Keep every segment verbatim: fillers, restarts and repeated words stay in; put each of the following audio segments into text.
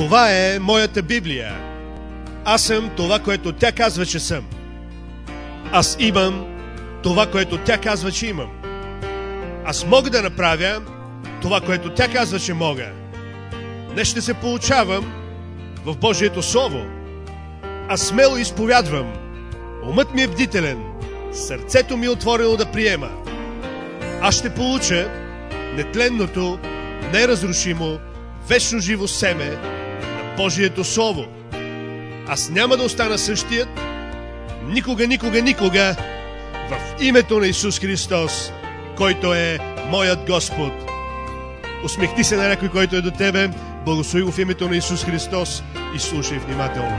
Това е моята Библия. Аз съм това, което тя казва, че съм. Аз имам това, което тя казва, че имам. Аз мога да направя това, което тя казва, че мога. Днес ще се получавам в Божието Слово. Аз смело изповядвам. Умът ми е бдителен. Сърцето ми е отворено да приема. Аз ще получа нетленното, неразрушимо, вечно живо семе на Божието Слово. Аз няма да остана същият, никога, никога, никога, в името на Исус Христос, който е моят Господ. Усмехни се на някой, който е до тебе, благослови го в името на Исус Христос и слушай внимателно.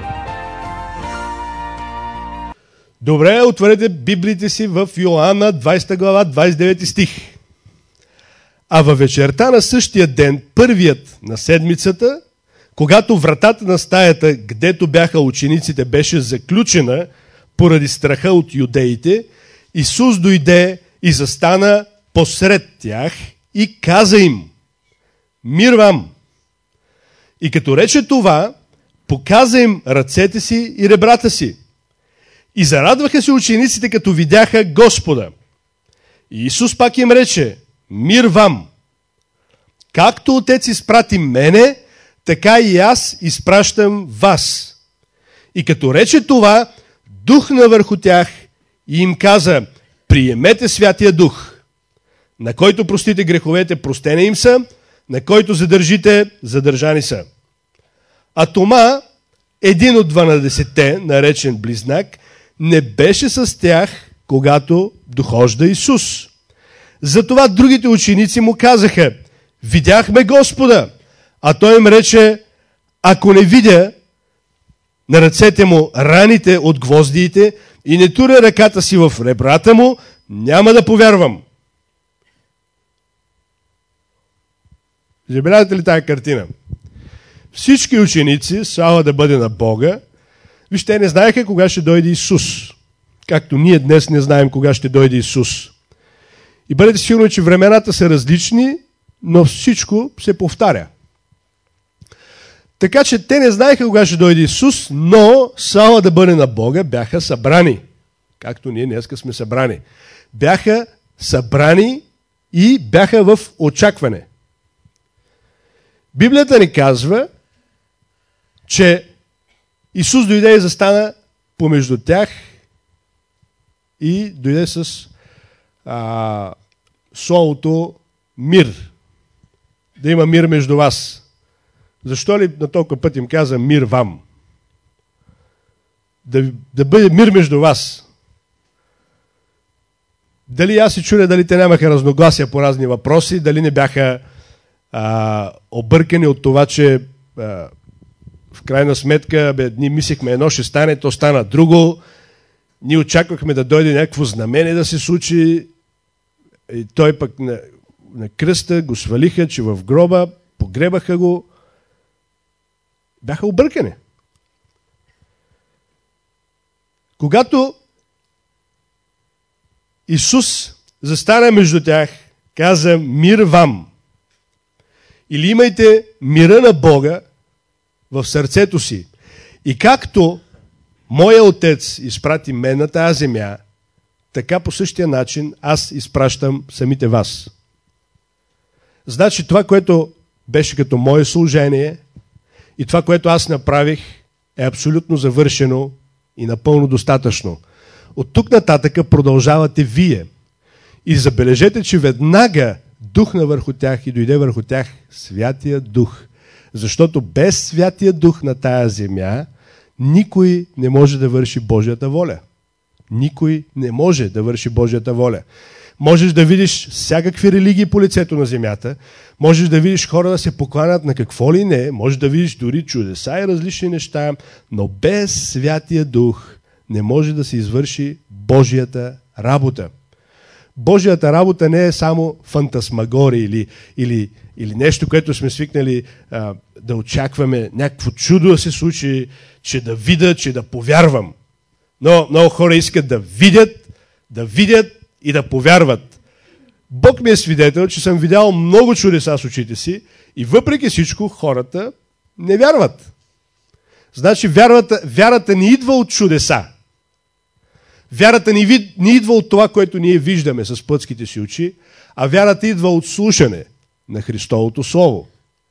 Добре, отворете Библиите си в Йоанна, двадесета глава, двадесет и девети стих. А във вечерта на същия ден, първият на седмицата, когато вратата на стаята, гдето бяха учениците, беше заключена поради страха от юдеите, Исус дойде и застана посред тях и каза им: мир вам! И като рече това, показа им ръцете си и ребрата си. И зарадваха се учениците, като видяха Господа. И Исус пак им рече: мир вам! Както Отец изпрати мене, така и аз изпращам вас. И като рече това, духна върху тях и им каза: приемете Святия Дух. На който простите греховете, простени им са, на който задържите, задържани са. А Тома, един от дванадесетте, наречен Близнак, не беше с тях, когато дохожда Исус. Затова другите ученици му казаха: видяхме Господа. А той им рече: ако не видя на ръцете му раните от гвоздиите и не туря ръката си в ребрата му, няма да повярвам. Забелязате ли тая картина? Всички ученици, слава да бъде на Бога, вижте, не знаеха кога ще дойде Исус. Както ние днес не знаем кога ще дойде Исус. И бъдете сигурни, че времената са различни, но всичко се повтаря. Така че те не знаеха кога ще дойде Исус, но, слава да бъде на Бога, бяха събрани. Както ние днеска сме събрани. Бяха събрани и бяха в очакване. Библията ни казва, че Исус дойде и застана помежду тях и дойде с а, словото мир. Да има мир между вас. Защо ли на толкова път им каза мир вам? Да, да бъде мир между вас. Дали аз се чудя, дали те нямаха разногласия по разни въпроси, дали не бяха а, объркани от това, че а, в крайна сметка бе, ние мислихме едно ще стане, то стана друго. Ние очаквахме да дойде някакво знамение да се случи. И той пък на, на кръста го свалиха, че в гроба, погребаха го. Бяха объркани. Когато Исус застана между тях, каза: мир вам. Или имайте мира на Бога в сърцето си. И както моя Отец изпрати мен на тази земя, така по същия начин аз изпращам самите вас. Значи това, което беше като мое служение и това, което аз направих, е абсолютно завършено и напълно достатъчно. От тук нататъка продължавате вие. И забележете, че веднага духна върху тях и дойде върху тях Святия Дух. Защото без Святия Дух на тая земя никой не може да върши Божията воля. Никой не може да върши Божията воля. Можеш да видиш всякакви религии по лицето на земята, можеш да видиш хора да се покланят на какво ли не, можеш да видиш дори чудеса и различни неща, но без Святия Дух не може да се извърши Божията работа. Божията работа не е само фантасмагория или, или, или нещо, което сме свикнали а, да очакваме, някакво чудо да се случи, че да видя, че да повярвам. Но много хора искат да видят, да видят и да повярват. Бог ми е свидетел, че съм видял много чудеса с очите си и въпреки всичко хората не вярват. Значи вярата, вярата не идва от чудеса. Вярата не, вид, не идва от това, което ние виждаме с плътските си очи, а вярата идва от слушане на Христовото Слово.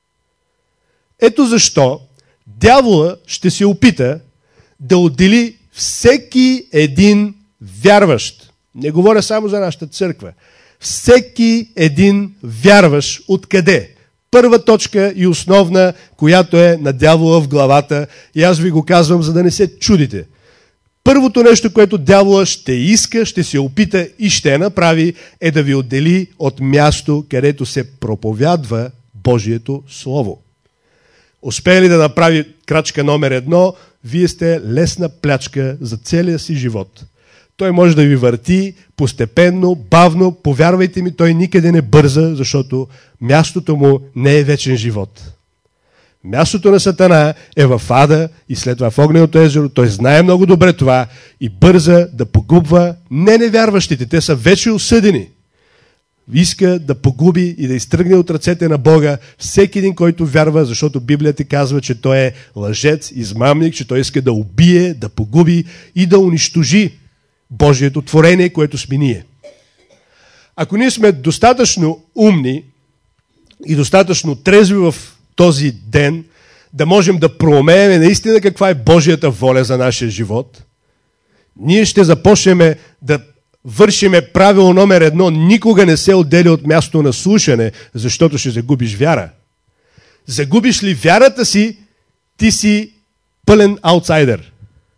Ето защо дявола ще се опита да отдели всеки един вярващ. Не говоря само за нашата църква. Всеки един вярващ откъде? Първа точка и основна, която е на дявола в главата. И аз ви го казвам, за да не се чудите. Първото нещо, което дявола ще иска, ще се опита и ще направи, е да ви отдели от място, където се проповядва Божието Слово. Успее ли да направи крачка номер едно, вие сте лесна плячка за целия си живот. Той може да ви върти постепенно, бавно, повярвайте ми, той никъде не бърза, защото мястото му не е вечен живот. Мястото на Сатана е в ада и след това в огненото езеро. Той знае много добре това и бърза да погубва не невярващите. Те са вече осъдени. Иска да погуби и да изтръгне от ръцете на Бога всеки един, който вярва, защото Библията казва, че той е лъжец, измамник, че той иска да убие, да погуби и да унищожи Божието творение, което сме ние. Ако ние сме достатъчно умни и достатъчно трезви в този ден, да можем да проумеем наистина каква е Божията воля за нашия живот, ние ще започнем да вършиме правило номер едно. Никога не се отделя от място на слушане, защото ще загубиш вяра. Загубиш ли вярата си, ти си пълен аутсайдер.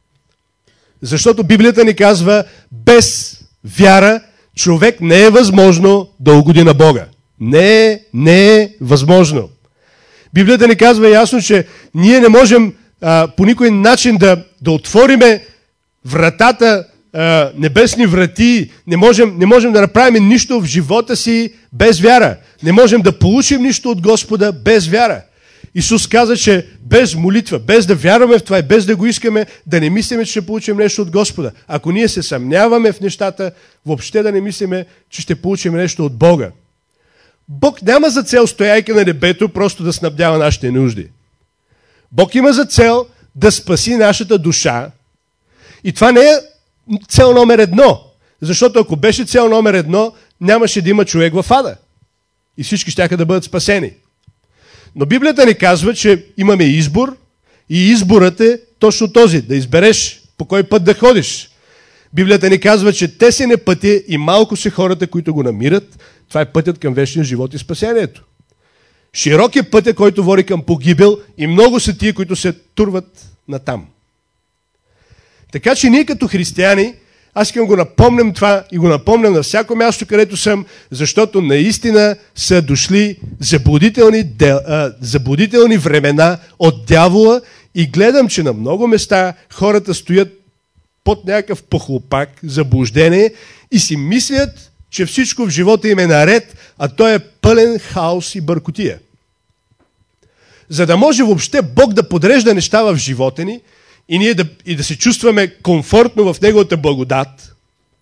Защото Библията ни казва, без вяра човек не е възможно да угоди на Бога. Не е, не е възможно. Библията ни казва ясно, че ние не можем а, по никой начин да, да отвориме вратата, а, небесни врати, не можем, не можем да направим нищо в живота си без вяра. Не можем да получим нищо от Господа без вяра. Исус каза, че без молитва, без да вярваме в това и без да го искаме, да не мислиме, че ще получим нещо от Господа. Ако ние се съмняваме в нещата, въобще да не мислиме, че ще получим нещо от Бога. Бог няма за цел, стояйки на небето, просто да снабдява нашите нужди. Бог има за цел да спаси нашата душа. И това не е цел номер едно. Защото ако беше цел номер едно, нямаше да има човек в ада. И всички щяха да бъдат спасени. Но Библията ни казва, че имаме избор и изборът е точно този, да избереш по кой път да ходиш. Библията ни казва, че тесен е пътя и малко са хората, които го намират. Това е пътят към вечния живот и спасението. Широк е пътя, който води към погибел и много са тия, които се турват натам. Така че ние като християни, аз искам го напомням това и го напомням на всяко място, където съм, защото наистина са дошли заблудителни, дел, а, заблудителни времена от дявола и гледам, че на много места хората стоят под някакъв похлопак, заблуждение и си мислят, че всичко в живота им е наред, а той е пълен хаос и бъркотия. За да може въобще Бог да подрежда неща в живота ни и ние да, и да се чувстваме комфортно в Неговата благодат,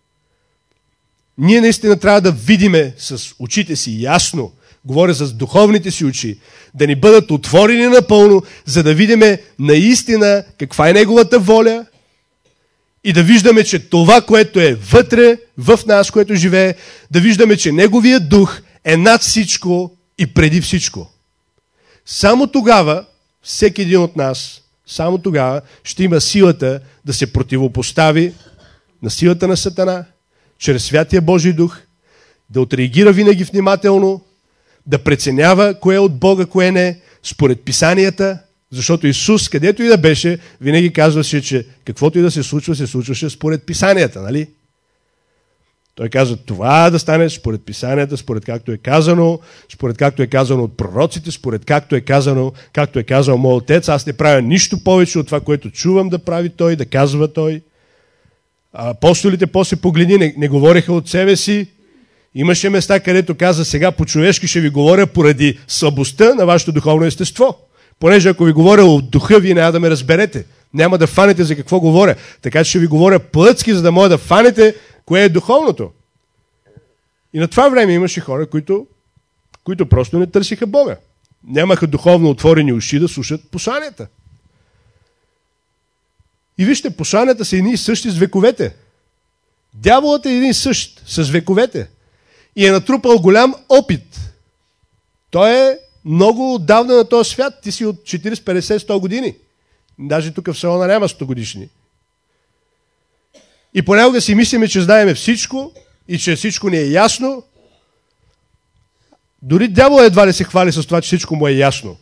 ние наистина трябва да видиме с очите си ясно, говоря с духовните си очи, да ни бъдат отворени напълно, за да видиме наистина каква е Неговата воля и да виждаме, че това, което е вътре в нас, което живее, да виждаме, че Неговия дух е над всичко и преди всичко. Само тогава всеки един от нас, само тогава ще има силата да се противопостави на силата на Сатана, чрез Святия Божий дух, да отреагира винаги внимателно, да преценява кое е от Бога, кое не, според писанията, защото Исус, където и да беше, винаги казваше, че каквото и да се случва, се случваше според писанията, нали? Той казва, това да стане според писанията, според както е казано, според както е казано от пророците, според както е казано, както е казал моят отец. Аз не правя нищо повече от това, което чувам да прави той, да казва той. А апостолите после погледни, не, не говореха от себе си. Имаше места, където каза, сега по-човешки ще ви говоря поради слабостта на вашето духовно естество. Понеже ако ви говоря от духа, вие няма да ме разберете. Няма да фанете за какво говоря. Така че ще ви говоря плътски, за да може да фанете кое е духовното. И на това време имаше хора, които, които просто не търсиха Бога. нямаха духовно отворени уши да слушат посланията. И вижте, посланията са едни и същи с вековете. Дяволът е един и същ с вековете. И е натрупал голям опит. Той е много отдавна на този свят. Ти си от четирийсет, петдесет, сто години. Даже тук в салона няма сто годишни. И понякога си мислиме, че знаеме всичко и че всичко ни е ясно. Дори дявол едва ли се хвали с това, че всичко му е ясно.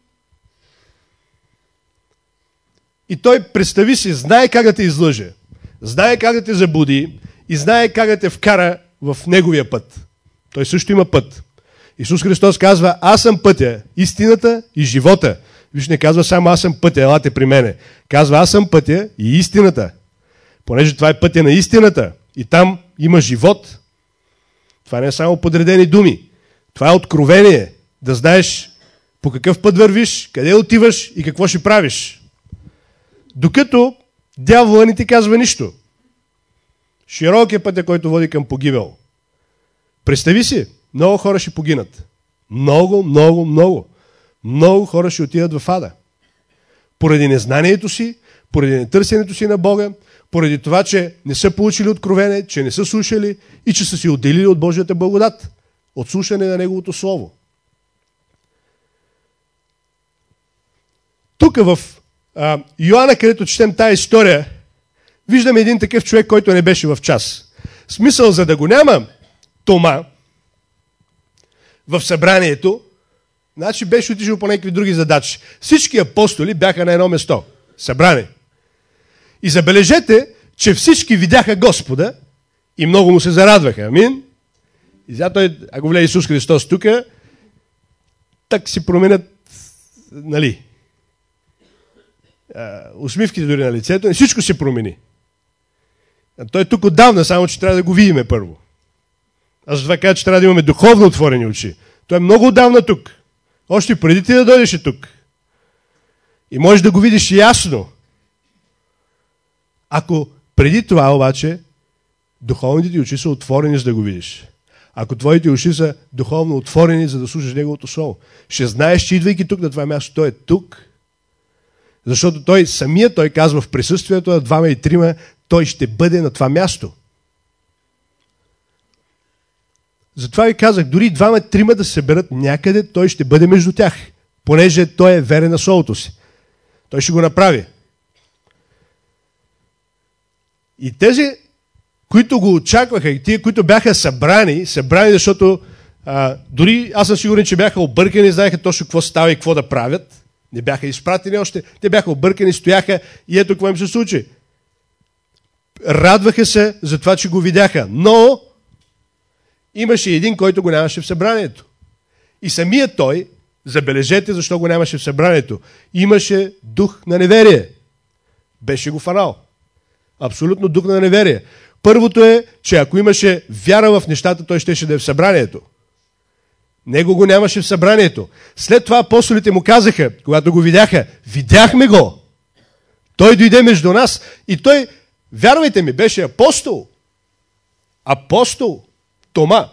И той, представи си, знае как да те излъже, знае как да те заблуди и знае как да те вкара в неговия път. Той също има път. Исус Христос казва, аз съм пътя, истината и живота. Виж, не казва само аз съм пътя, елате при мене. Казва, аз съм пътя и истината. Понеже това е пътя на истината и там има живот. Това не е само подредени думи. Това е откровение. Да знаеш по какъв път вървиш, къде отиваш и какво ще правиш. Докато дявола не ти казва нищо. Широк е пътя, който води към погибел. Представи си, много хора ще погинат. Много, много, много. Много хора ще отидат в ада. Поради незнанието си, поради нетърсенето си на Бога, поради това, че не са получили откровение, че не са слушали и че са си отделили от Божията благодат. От слушане на Неговото Слово. Тук в а, Йоанна, където четем тая история, виждаме един такъв човек, който не беше в час. Смисъл, за да го няма Тома в събранието, значи беше отишъл по някакви други задачи. Всички апостоли бяха на едно место. Събрани. И забележете, че всички видяха Господа и много му се зарадваха. Амин. И сега той, ако влезе Исус Христос тук, так си променят, нали, усмивките дори на лицето, и всичко се промени. А той е тук отдавна, само че трябва да го видиме първо. Аз това кажа, че трябва да имаме духовно отворени очи. Той е много отдавна тук. Още преди ти да дойдеш тук. И можеш да го видиш ясно. Ако преди това обаче духовните ти очи са отворени, за да го видиш. Ако твоите уши са духовно отворени, за да слушаш Неговото Слово, ще знаеш, че идвайки тук на това място, той е тук. Защото той самия, той казва в присъствието на двама и трима, той ще бъде на това място. Затова ви казах, дори двама и трима да се съберат някъде, той ще бъде между тях. Понеже той е верен на Словото си. Той ще го направи. И тези, които го очакваха, и тия, които бяха събрани, събрани, защото а, дори аз съм сигурен, че бяха объркани, знаеха точно какво става и какво да правят. Не бяха изпратени още. Те бяха объркани, стояха и ето какво им се случи. Радваха се за това, че го видяха. Но имаше един, който го нямаше в събранието. И самият той, забележете защо го нямаше в събранието, имаше дух на неверие. Беше го фанал. Абсолютно дух на неверие. Първото е, че ако имаше вяра в нещата, той щеше да е в събранието. Него го нямаше в събранието. След това апостолите му казаха, когато го видяха, видяхме го. Той дойде между нас и той, вярвайте ми, беше апостол. Апостол. Тома.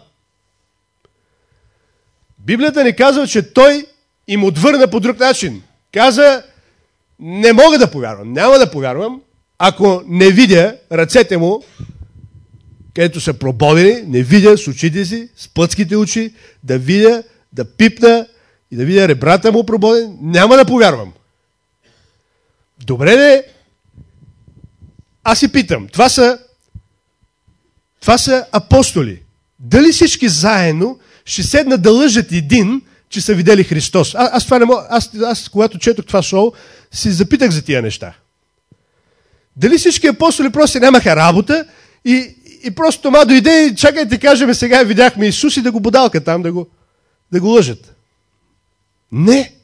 Библията ни казва, че той им отвърна по друг начин. Каза, не мога да повярвам, няма да повярвам, ако не видя ръцете му, където са прободени, не видя с очите си, с плътските очи, да видя, да пипна и да видя ребрата му прободени, няма да повярвам. Добре де, аз си питам, това са, това са апостоли. Дали всички заедно ще седнат да лъжат един, че са видели Христос? А, аз, това не мога, аз, аз, когато четох това шоу, си запитах за тия неща. Дали всички апостоли просто нямаха работа и, и просто Тома дойде и чакайте, кажем, сега видяхме Исус и да го бодалка там, да го, да го лъжат. Не.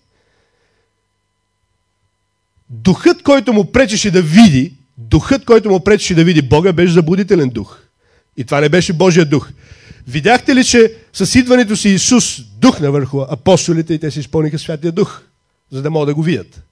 Духът, който му пречеше да види, духът, който му пречеше да види Бога, беше заблудителен дух. И това не беше Божия дух. Видяхте ли, че с идването си Исус духна върху апостолите и те си изпълниха Святия Дух, за да могат да го видят?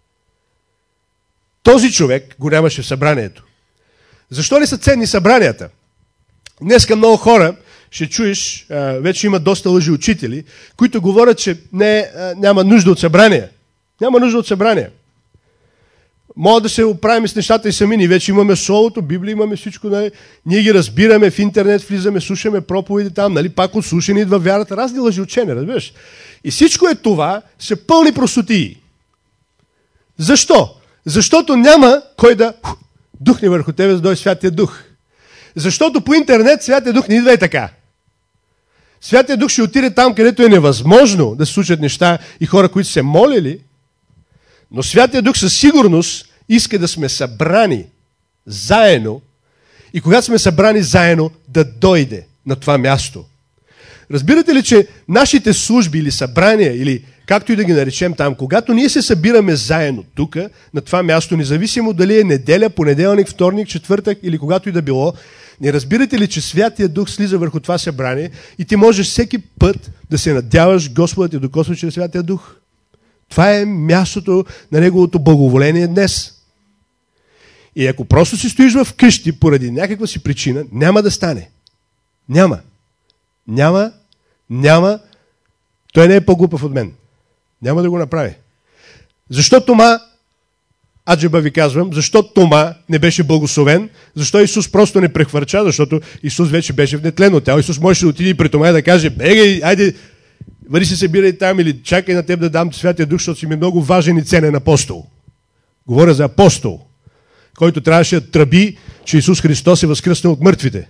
Този човек го нямаше в събранието. Защо не са ценни събранията? Днеска много хора ще чуеш, вече има доста лъжи учители, които говорят, че не, няма нужда от събрание. Няма нужда от събрание. Мога да се оправим с нещата и сами. Ние вече имаме Словото, Библия, имаме всичко. Нали? Ние ги разбираме, в интернет влизаме, слушаме проповеди там, нали? Пак от слушане идва вярата. Разни лъжи учения, разбираш? И всичко е това, са пълни простотии. Защо? Защото няма кой да духне върху тебе, за да дойде Святия Дух. Защото по интернет Святия Дух не идва и така. Святия Дух ще отиде там, където е невъзможно да се случат неща и хора, които се молили, но Святия Дух със сигурност иска да сме събрани заедно и когато сме събрани заедно, да дойде на това място. Разбирате ли, че нашите служби или събрания, или както и да ги наречем там, когато ние се събираме заедно тук, на това място, независимо дали е неделя, понеделник, вторник, четвъртък или когато и да било, не разбирате ли, че Святия Дух слиза върху това събрание и ти можеш всеки път да се надяваш Господа да те докосва чрез Святия Дух? Това е мястото на Неговото благоволение днес. И ако просто си стоиш в къщи поради някаква си причина, няма да стане. Няма. Няма, няма. Той не е по-глупав от мен. Няма да го направи. Защо Тома, аджеба ви казвам, защо Тома не беше благословен? Защо Исус просто не прехвърча? Защото Исус вече беше в нетленно тяло. Исус можеше да отиде при Тома и да каже: бегай, айде, бъди се събирай там или чакай на теб да дам Святия Дух, защото си ми много важен и ценен апостол. Говоря за апостол, който трябваше да тръби, че Исус Христос е възкръснал от мъртвите.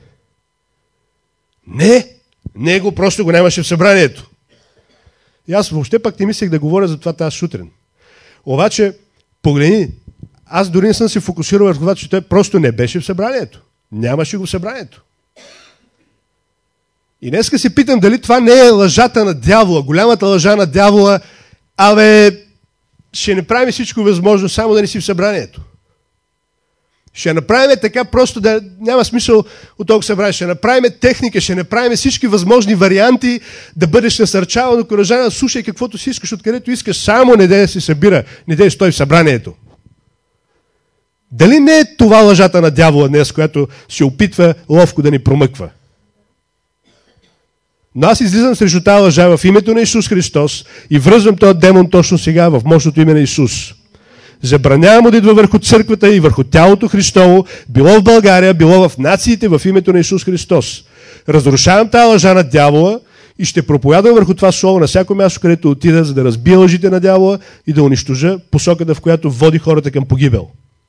Не, него просто го нямаше в събранието. И аз въобще пак не мислех да говоря за това тази сутрин. Обаче, погледни, аз дори не съм се фокусирал върху това, че той просто не беше в събранието. Нямаше го в събранието. И днеска се питам дали това не е лъжата на дявола, голямата лъжа на дявола, абе, ще направим всичко възможно, само да не си в събранието. Ще направим така просто да няма смисъл от толкова събрание. Ще направим техника, ще направим всички възможни варианти да бъдеш насърчаван, окуражаван, слушай каквото си искаш, откъдето искаш, само не да се събира, не да стой в събранието. Дали не е това лъжата на дявола днес, която се опитва ловко да ни промъква? Но аз излизам срещу тази лъжа в името на Исус Христос и връзвам този демон точно сега в мощното име на Исус. Забранявам му да идва върху църквата и върху тялото Христово, било в България, било в нациите в името на Исус Христос. Разрушавам тази лъжа на дявола и ще проповядвам върху това слово на всяко място, където отида, за да разбия лъжите на дявола и да унищожа посоката, в която води хората към погибел.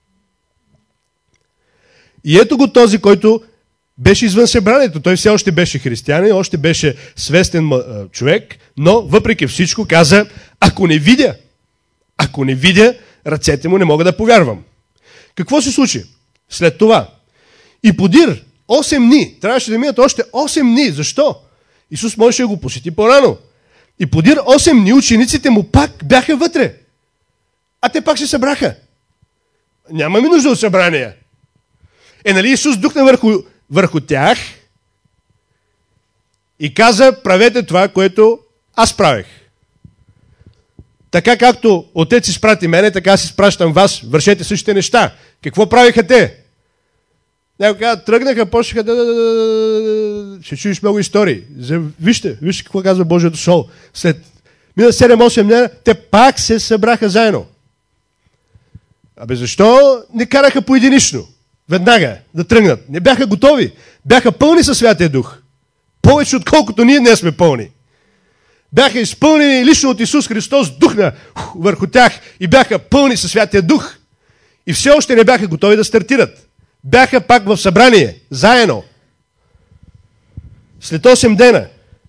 И ето го този, който беше извън събранието. Той все още беше християнин, още беше свестен човек, но въпреки всичко каза: ако не видя, ако не видя, ръцете му не мога да повярвам. Какво се случи след това? И подир осем дни, трябваше да минат още осем дни. Защо? Исус можеше да го посети по-рано. И подир осем дни учениците му пак бяха вътре. А те пак се събраха. Нямаме нужда от събрания. Е, нали Исус духна върху, върху тях и каза: правете това, което аз правех. Така както Отец изпрати мене, така аз изпращам вас. Вършете същите неща. Какво правиха те? Някой казва, тръгнаха, почнаха да... Ще чуеш много истории. Вижте, вижте какво казва Божието Слово. След мина седем-осем дни, те пак се събраха заедно. Абе защо не караха поединично? Веднага да тръгнат. Не бяха готови. Бяха пълни със Святия Дух. Повече отколкото ние днес сме пълни. Бяха изпълнени лично от Исус Христос, духна върху тях и бяха пълни със Святия Дух. И все още не бяха готови да стартират. Бяха пак в събрание, заедно. След осем дена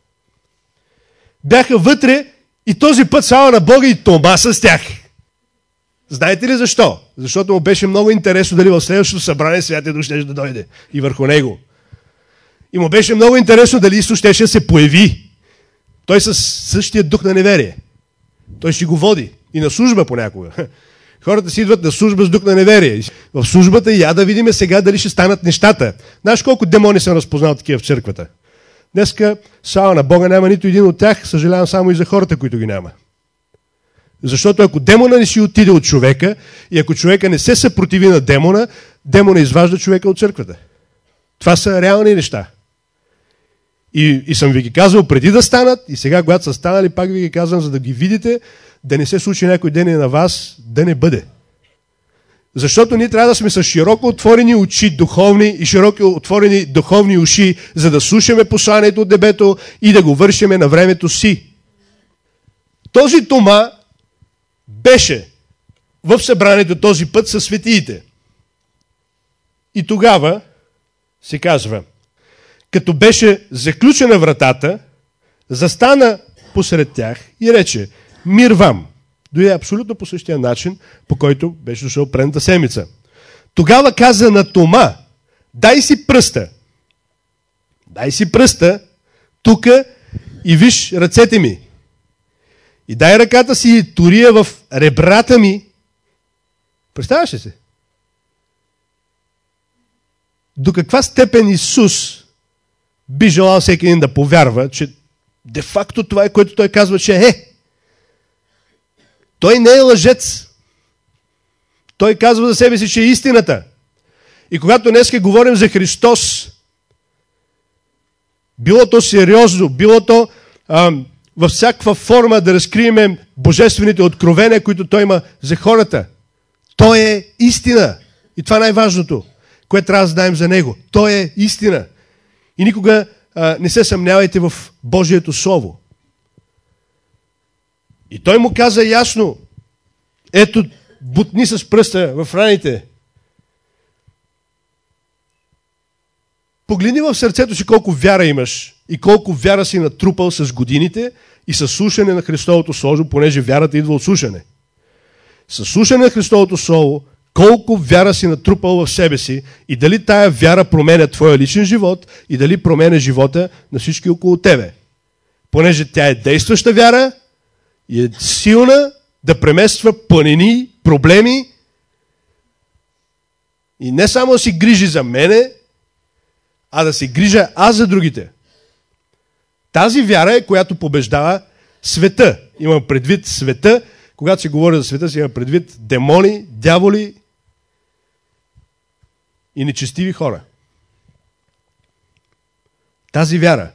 бяха вътре и този път слава на Бога и Тома с тях. Знаете ли защо? Защото му беше много интересно дали в следващото събрание Святия Дух ще да дойде и върху него. И му беше много интересно дали Исус ще се появи. Той със същия дух на неверие. Той ще го води. И на служба понякога. Хората си идват на служба с дух на неверие. В службата я да видим сега дали ще станат нещата. Знаеш колко демони съм разпознал такива в църквата? Днеска, слава на Бога, няма нито един от тях. Съжалявам само и за хората, които ги няма. Защото ако демона не си отиде от човека и ако човека не се съпротиви на демона, демона изважда човека от църквата. Това са реални неща. И, и съм ви ги казал преди да станат, и сега, когато са станали, пак ви ги казвам, за да ги видите, да не се случи някой ден и на вас, да не бъде. Защото ние трябва да сме с широко отворени очи духовни и широко отворени духовни уши, за да слушаме посланието от небето и да го вършиме на времето си. Този Тома беше в събранието този път със светиите. И тогава се казва, като беше заключена вратата, застана посред тях и рече: мир вам. Дойде абсолютно по същия начин, по който беше дошъл предната седмица. Тогава каза на Тома: дай си пръста. Дай си пръста тука и виж ръцете ми. И дай ръката си и турия в ребрата ми. Представяш ли се? До каква степен Исус би желал всеки един да повярва, че де-факто това е, което той казва, че е. Той не е лъжец. Той казва за себе си, че е истината. И когато днес говорим за Христос, било то сериозно, било то а, във всякаква форма да разкрием божествените откровения, които той има за хората. Той е истина. И това е най-важното, което трябва да знаем за него. Той е истина. И никога а, не се съмнявайте в Божието Слово. И той му каза ясно: ето, бутни с пръста в раните. Погледни в сърцето си колко вяра имаш и колко вяра си натрупал с годините и с слушане на Христовото Слово, понеже вярата идва от слушане. С слушане на Христовото Слово, колко вяра си натрупал в себе си и дали тая вяра променя твоя личен живот и дали променя живота на всички около тебе. Понеже тя е действаща вяра и е силна да премества планини, проблеми и не само да си грижи за мене, а да се грижа аз за другите. Тази вяра е, която побеждава света. Имам предвид света. Когато се говори за света, си има предвид демони, дяволи и нечестиви хора. Тази вяра.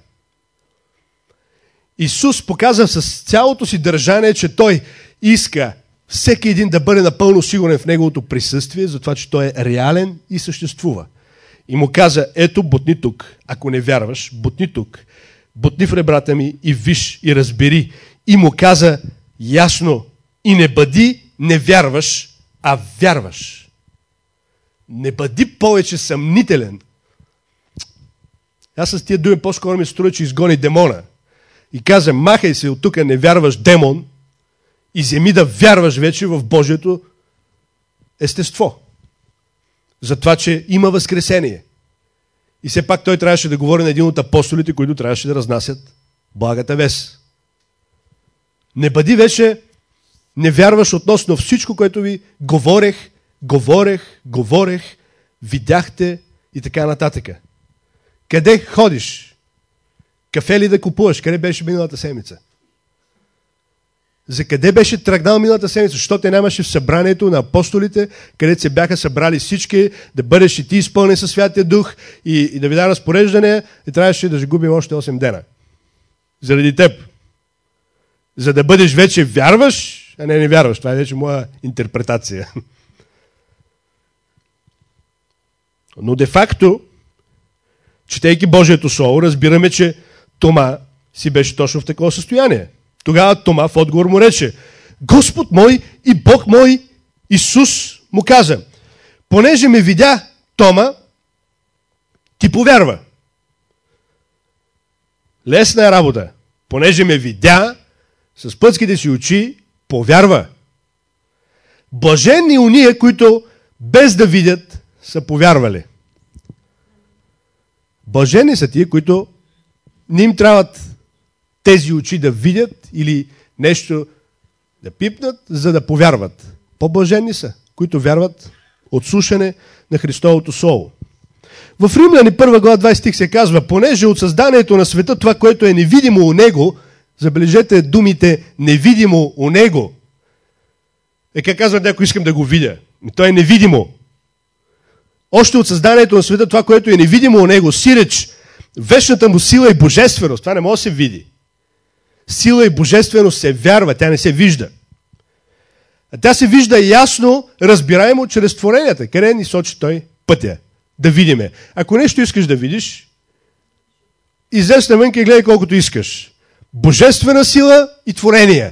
Исус показва с цялото си държание, че Той иска всеки един да бъде напълно сигурен в Неговото присъствие, за това, че Той е реален и съществува. И му каза: ето, бутни тук. Ако не вярваш, бутни тук. Бутни в ребрата ми и виж и разбери. И му каза ясно: и не бъди не вярваш, а вярваш. Не бъди повече съмнителен. Аз с тия думи по-скоро ми струва, че изгони демона. И каза: махай се от тук, не вярваш, демон, и вземи да вярваш вече в Божието естество. За това, че има възкресение. И все пак той трябваше да говори на един от апостолите, които трябваше да разнасят благата вест. Не бъди вече не вярваш относно всичко, което ви говорех, говорех, говорех, видяхте и така нататък. Къде ходиш? Кафе ли да купуваш? Къде беше миналата седмица? За къде беше тръгнал миналата седмица? Защото те нямаше в събранието на апостолите, където се бяха събрали всички, да бъдеш и ти изпълнен със Святия Дух и, и да ви даде разпореждане, и трябваше да загубим още осем дена. Заради теб. За да бъдеш вече вярваш, а не не вярваш. Това е вече моя интерпретация. Но де-факто, четейки Божието Слово, разбираме, че Тома си беше точно в такова състояние. Тогава Тома в отговор му рече: Господ мой и Бог мой. Исус му каза: понеже ме видя, Тома, ти повярва. Лесна е работа. Понеже ме видя, с плътските си очи повярва. Блаженни уния, които без да видят са повярвали. Блажени са тия, които не им трябват тези очи да видят или нещо да пипнат, за да повярват. По-блажени са, които вярват от слушане на Христовото Слово. В Римляни първа глава двадесети стих се казва: понеже от създанието на света това, което е невидимо у него, забележете думите невидимо у него. Е, как казва някой: искам да го видя. То е невидимо. Още от създанието на света това, което е невидимо у него, сиреч вечната му сила и божественост. Това не може да се види. Сила и божественост се вярва, тя не се вижда. А тя се вижда ясно, разбираемо чрез творенията. Къде ни сочи той пътя? Да видиме. Ако нещо искаш да видиш, излез навънка и гледай колкото искаш. Божествена сила и творение.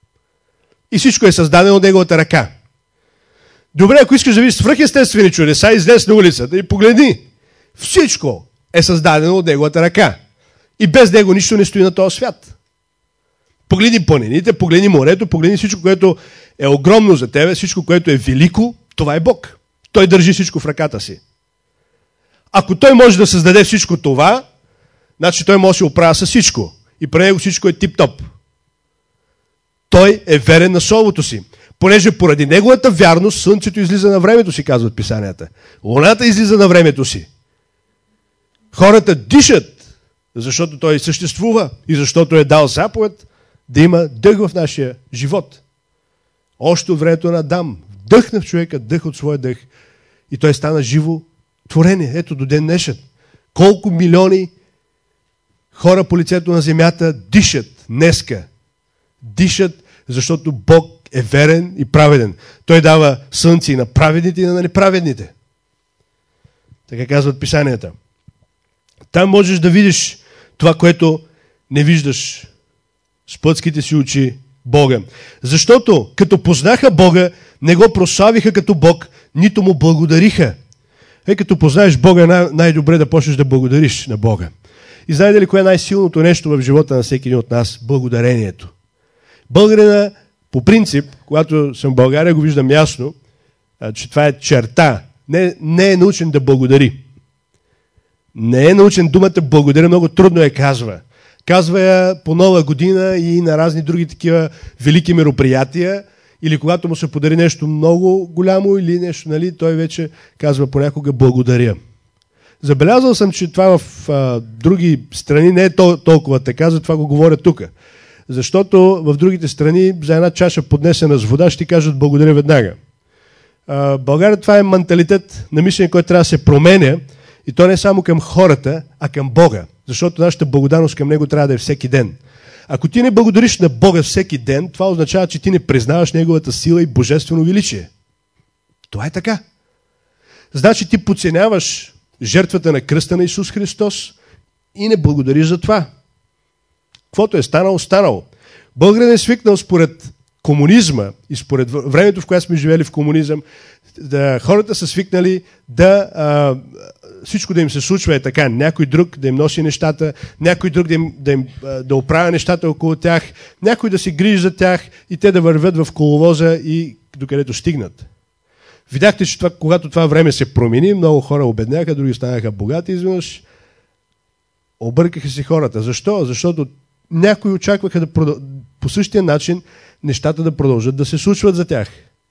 И всичко е създадено от неговата ръка. Добре, ако искаш да видиш свръхестествени чудеса, излез на улицата и погледни. Всичко е създадено от неговата ръка. И без него нищо не стои на този свят. Погледни планините, погледни морето, погледни всичко, което е огромно за тебе, всичко, което е велико, това е Бог. Той държи всичко в ръката си. Ако той може да създаде всичко това, значи той може да се оправя с всичко. И при него всичко е тип-топ. Той е верен на словото си. Понеже поради неговата вярност слънцето излиза на времето си, казват писанията. Луната излиза на времето си. Хората дишат, защото той съществува и защото е дал заповед да има дъх в нашия живот. Още от времето на Адам вдъхна в човека дъх от своя дъх и той стана живо творение. Ето до ден днешен. Колко милиони хора по лицето на земята дишат днеска. Дишат, защото Бог е верен и праведен. Той дава слънце и на праведните и на неправедните. Така казват писанията. Там можеш да видиш това, което не виждаш с плътските си очи Бога. Защото като познаха Бога, не го прославиха като Бог, нито му благодариха. Е, като познаеш Бога, най- най-добре да почнеш да благодариш на Бога. И знаете ли кое е най-силното нещо в живота на всеки един от нас? Благодарението. Българина, по принцип, когато съм в България, го виждам ясно, че това е черта. Не, не е научен да благодари. Не е научен думата благодаря, много трудно я казва. Казва я по Нова година и на разни други такива велики мероприятия, или когато му се подари нещо много голямо или нещо, нали, той вече казва понякога благодаря. Забелязал съм, че това в а, други страни не е тол- толкова така, затова го говоря тук. Защото в другите страни за една чаша поднесена с вода ще ти кажат благодаря веднага. В България това е менталитет на мислене, който трябва да се променя, и то не само към хората, а към Бога. Защото нашата благодарност към Него трябва да е всеки ден. Ако ти не благодариш на Бога всеки ден, това означава, че ти не признаваш Неговата сила и божествено величие. Това е така. Значи ти подценяваш жертвата на кръста на Исус Христос и не благодариш за това. Каквото е станало, станало. Българин е свикнал според комунизма и според времето, в което сме живели в комунизъм, да, хората са свикнали да а, всичко да им се случва е така. Някой друг да им носи нещата, някой друг да, им, да, им, да оправя нещата около тях, някой да се грижи за тях и те да вървят в коловоза и докъдето стигнат. Видяхте, че това, когато това време се промени, много хора обедняха, други станаха богати изведнъж. Объркаха се хората. Защо? Защото някои очакваха да продъл... по същия начин нещата да продължат да се случват за тях.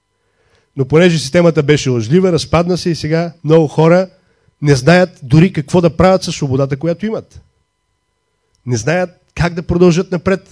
Но понеже системата беше лъжлива, разпадна се и сега много хора не знаят дори какво да правят със свободата, която имат. Не знаят как да продължат напред.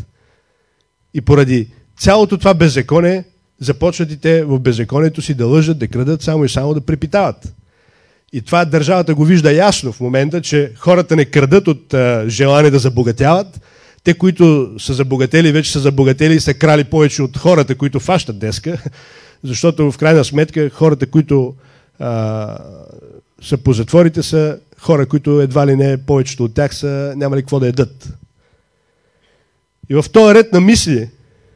И поради цялото това беззаконие, започват и те в беззаконието си да лъжат, да крадат, само и само да препитават. И това държавата го вижда ясно в момента, че хората не крадат от а, желание да забогатяват. Те, които са забогатели, вече са забогатели и са крали повече от хората, които фащат деска. Защото в крайна сметка хората, които а, са по затворите, са хора, които едва ли не повечето от тях са няма ли какво да едат. И в този ред на мисли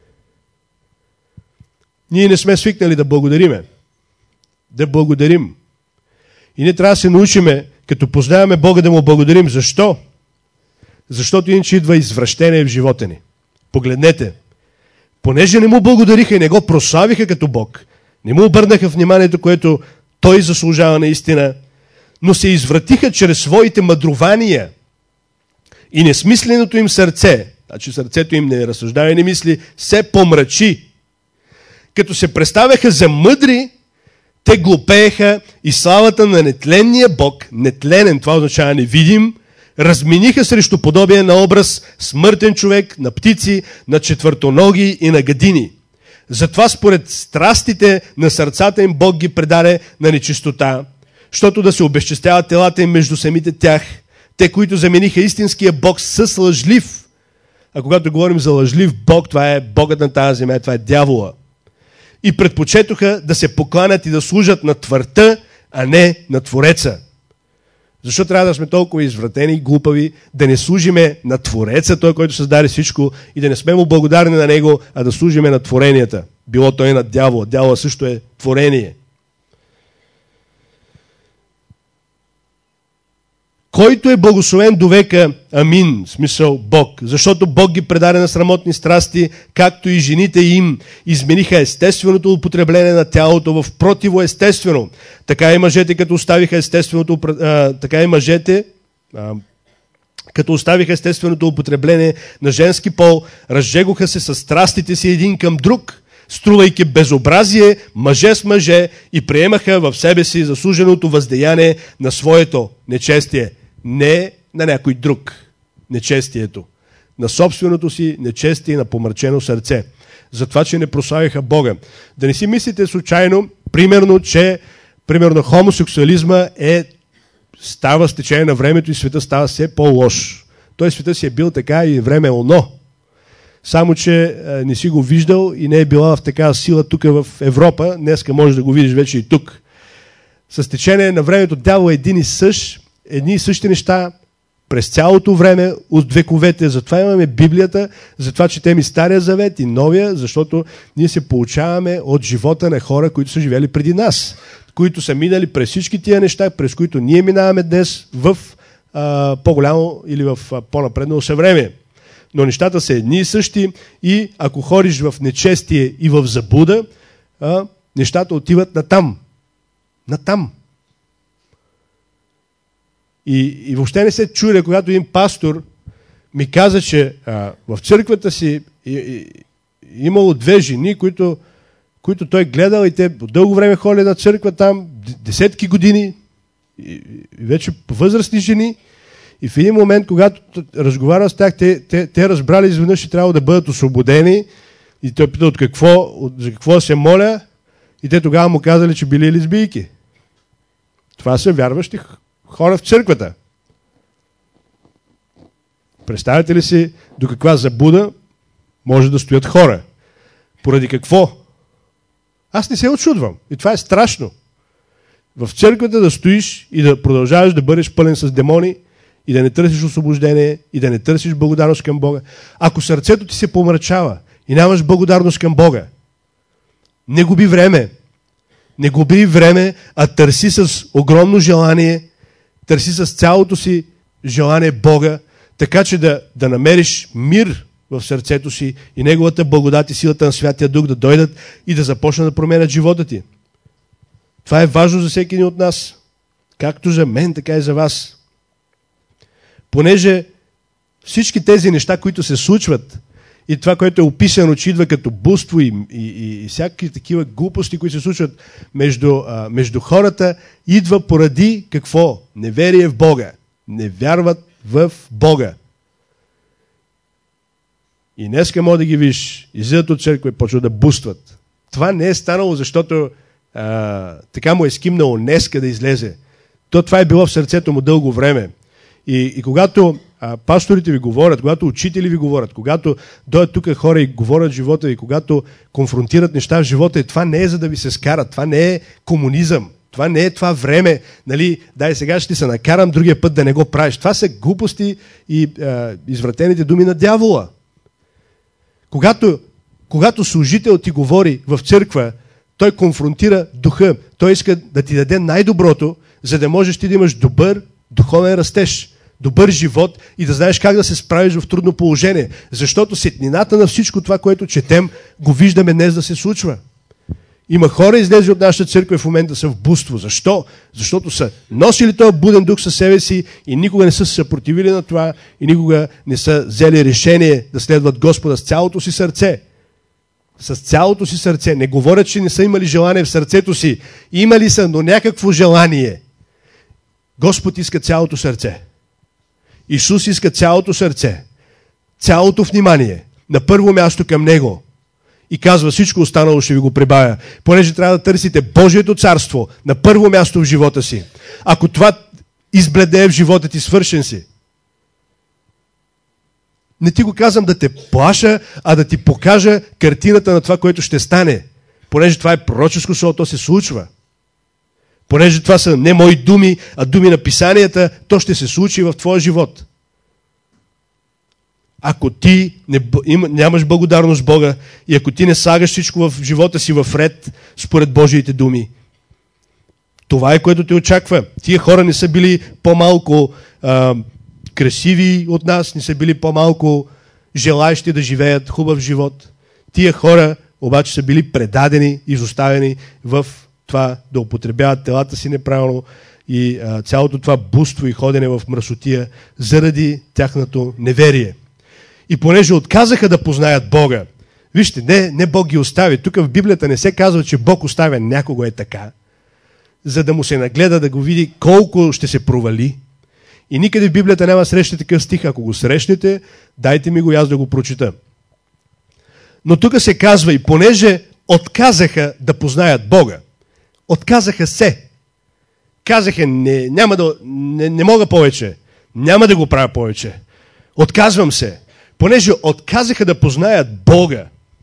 ние не сме свикнали да благодариме. Да благодарим. И ние трябва да се научиме, като познаваме Бога, да му благодарим. Защо? Защото иначе идва извращение в живота ни. Погледнете. Понеже не му благодариха и не го прославиха като Бог, не му обърнаха вниманието, което той заслужава наистина, но се извратиха чрез своите мъдрования и несмисленото им сърце, значи сърцето им не разсъждава и не мисли, се помрачи. Като се представяха за мъдри, те глупееха и славата на нетленния Бог, нетленен, това означава невидим, размениха срещу подобие на образ смъртен човек, на птици, на четвъртоноги и на гадини. Затова според страстите на сърцата им Бог ги предаде на нечистота, защото да се обезчестяват телата им между самите тях. Те, които замениха истинския Бог с лъжлив. А когато говорим за лъжлив Бог, това е Богът на тази земя, това е дявола. И предпочетоха да се покланят и да служат на твърта, а не на Твореца. Защо трябва да сме толкова извратени и глупави, да не служиме на Твореца, той, който създаде всичко, и да не сме му благодарни на Него, а да служиме на творенията? Било той на дявола. Дявола също е творение. Който е благословен до века, амин, в смисъл Бог, защото Бог ги предаде на срамотни страсти, както и жените им измениха естественото употребление на тялото в противоестествено. Така и мъжете, като оставиха естественото, а, така и мъжете, а, като оставиха естественото употребление на женски пол, разжегоха се с страстите си един към друг, струвайки безобразие мъже с мъже, и приемаха в себе си заслуженото въздеяние на своето нечестие. Не на някой друг нечестието. На собственото си нечестие и на помрачено сърце. За това, че не прославиха Бога. Да не си мислите случайно, примерно, че примерно хомосексуализма е става с течение на времето и света става все по-лош. Той света си е бил така и време е оно. Само, че не си го виждал и не е била в такава сила тук в Европа. Днеска можеш да го видиш вече и тук. С течение на времето дявол е един и същ, едни и същи неща през цялото време от вековете. Затова имаме Библията, затова четем и Стария завет и Новия, защото ние се получаваме от живота на хора, които са живели преди нас, които са минали през всички тия неща, през които ние минаваме днес в а, по-голямо или в а, по-напреднало съвремие. Но нещата са едни и същи и ако ходиш в нечестие и в заблуда, а, нещата отиват натам. Натам. И, и въобще не се чудя, когато един пастор ми каза, че а, в църквата си и, и, имало две жени, които, които той гледал и те дълго време ходили на църква там, десетки години, и, и вече възрастни жени. И в един момент, когато разговарял с тях, те, те, те разбрали изведнъж, че трябва да бъдат освободени. И той пита от какво, от, за какво се моля. И те тогава му казали, че били лесбийки. Това са вярващи хора в църквата. Представете ли си до каква заблуда може да стоят хора? Поради какво? Аз не се очудвам. И това е страшно. В църквата да стоиш и да продължаваш да бъдеш пълен с демони, и да не търсиш освобождение, и да не търсиш благодарност към Бога. Ако сърцето ти се помрачава и нямаш благодарност към Бога, не губи време. Не губи време, а търси с огромно желание, търси с цялото си желание Бога, така че да, да намериш мир в сърцето си и Неговата благодат и силата на Святия Дух да дойдат и да започнат да променят живота ти. Това е важно за всеки един от нас. Както за мен, така и за вас. Понеже всички тези неща, които се случват и това, което е описано, че идва като буйство и, и, и, и всякакви такива глупости, които се случват между, а, между хората, идва поради какво? Неверие в Бога. Не вярват в Бога. И днеска може да ги виж, излизат от църква и почват да бустват. Това не е станало, защото а, така му е скимнало днеска да излезе. То това е било в сърцето му дълго време. И, и когато а, пасторите ви говорят, когато учители ви говорят, когато дойдат тук хора и говорят живота ви, когато конфронтират неща в живота, това не е за да ви се скарат, това не е комунизъм, това не е това време, нали, дай сега ще се накарам другия път да не го правиш. Това са глупости и а, извратените думи на дявола. Когато, когато служител ти говори в църква, той конфронтира духа, той иска да ти даде най-доброто, за да можеш ти да имаш добър духовен растеж, добър живот и да знаеш как да се справиш в трудно положение. Защото сетнината на всичко това, което четем, го виждаме днес да се случва. Има хора излезли от нашата църква в момента са в буйство. Защо? Защото са носили този буден дух със себе си и никога не са се съпротивили на това и никога не са взели решение да следват Господа с цялото си сърце. С цялото си сърце. Не говорят, че не са имали желание в сърцето си. Имали са, но някакво желание. Господ иска цялото сърце. Исус иска цялото сърце. Цялото внимание. На първо място към Него. И казва, всичко останало ще ви го прибавя. Понеже трябва да търсите Божието царство на първо място в живота си. Ако това избледее в живота ти, свършен си. Не ти го казвам да те плаша, а да ти покажа картината на това, което ще стане. Понеже това е пророческо, защото то се случва. Понеже това са не мои думи, а думи на писанията, то ще се случи в твоя живот. Ако ти не, им, нямаш благодарност Бога и ако ти не слагаш всичко в живота си в ред според Божиите думи, това е, което те очаква. Тия хора не са били по-малко а, красиви от нас, не са били по-малко желаещи да живеят хубав живот. Тия хора обаче са били предадени, изоставени в това да употребяват телата си неправилно и а, цялото това буство и ходене в мръсотия заради тяхното неверие. И понеже отказаха да познаят Бога, вижте, не, не Бог ги остави. Тук в Библията не се казва, че Бог оставя някого е така, за да му се нагледа да го види колко ще се провали. И никъде в Библията няма срещате такъв стих. Ако го срещнете, дайте ми го и аз да го прочита. Но тук се казва, и понеже отказаха да познаят Бога, отказаха се, казаха, не, няма да, не, не мога повече, няма да го правя повече, отказвам се. Понеже отказаха да познаят Бога,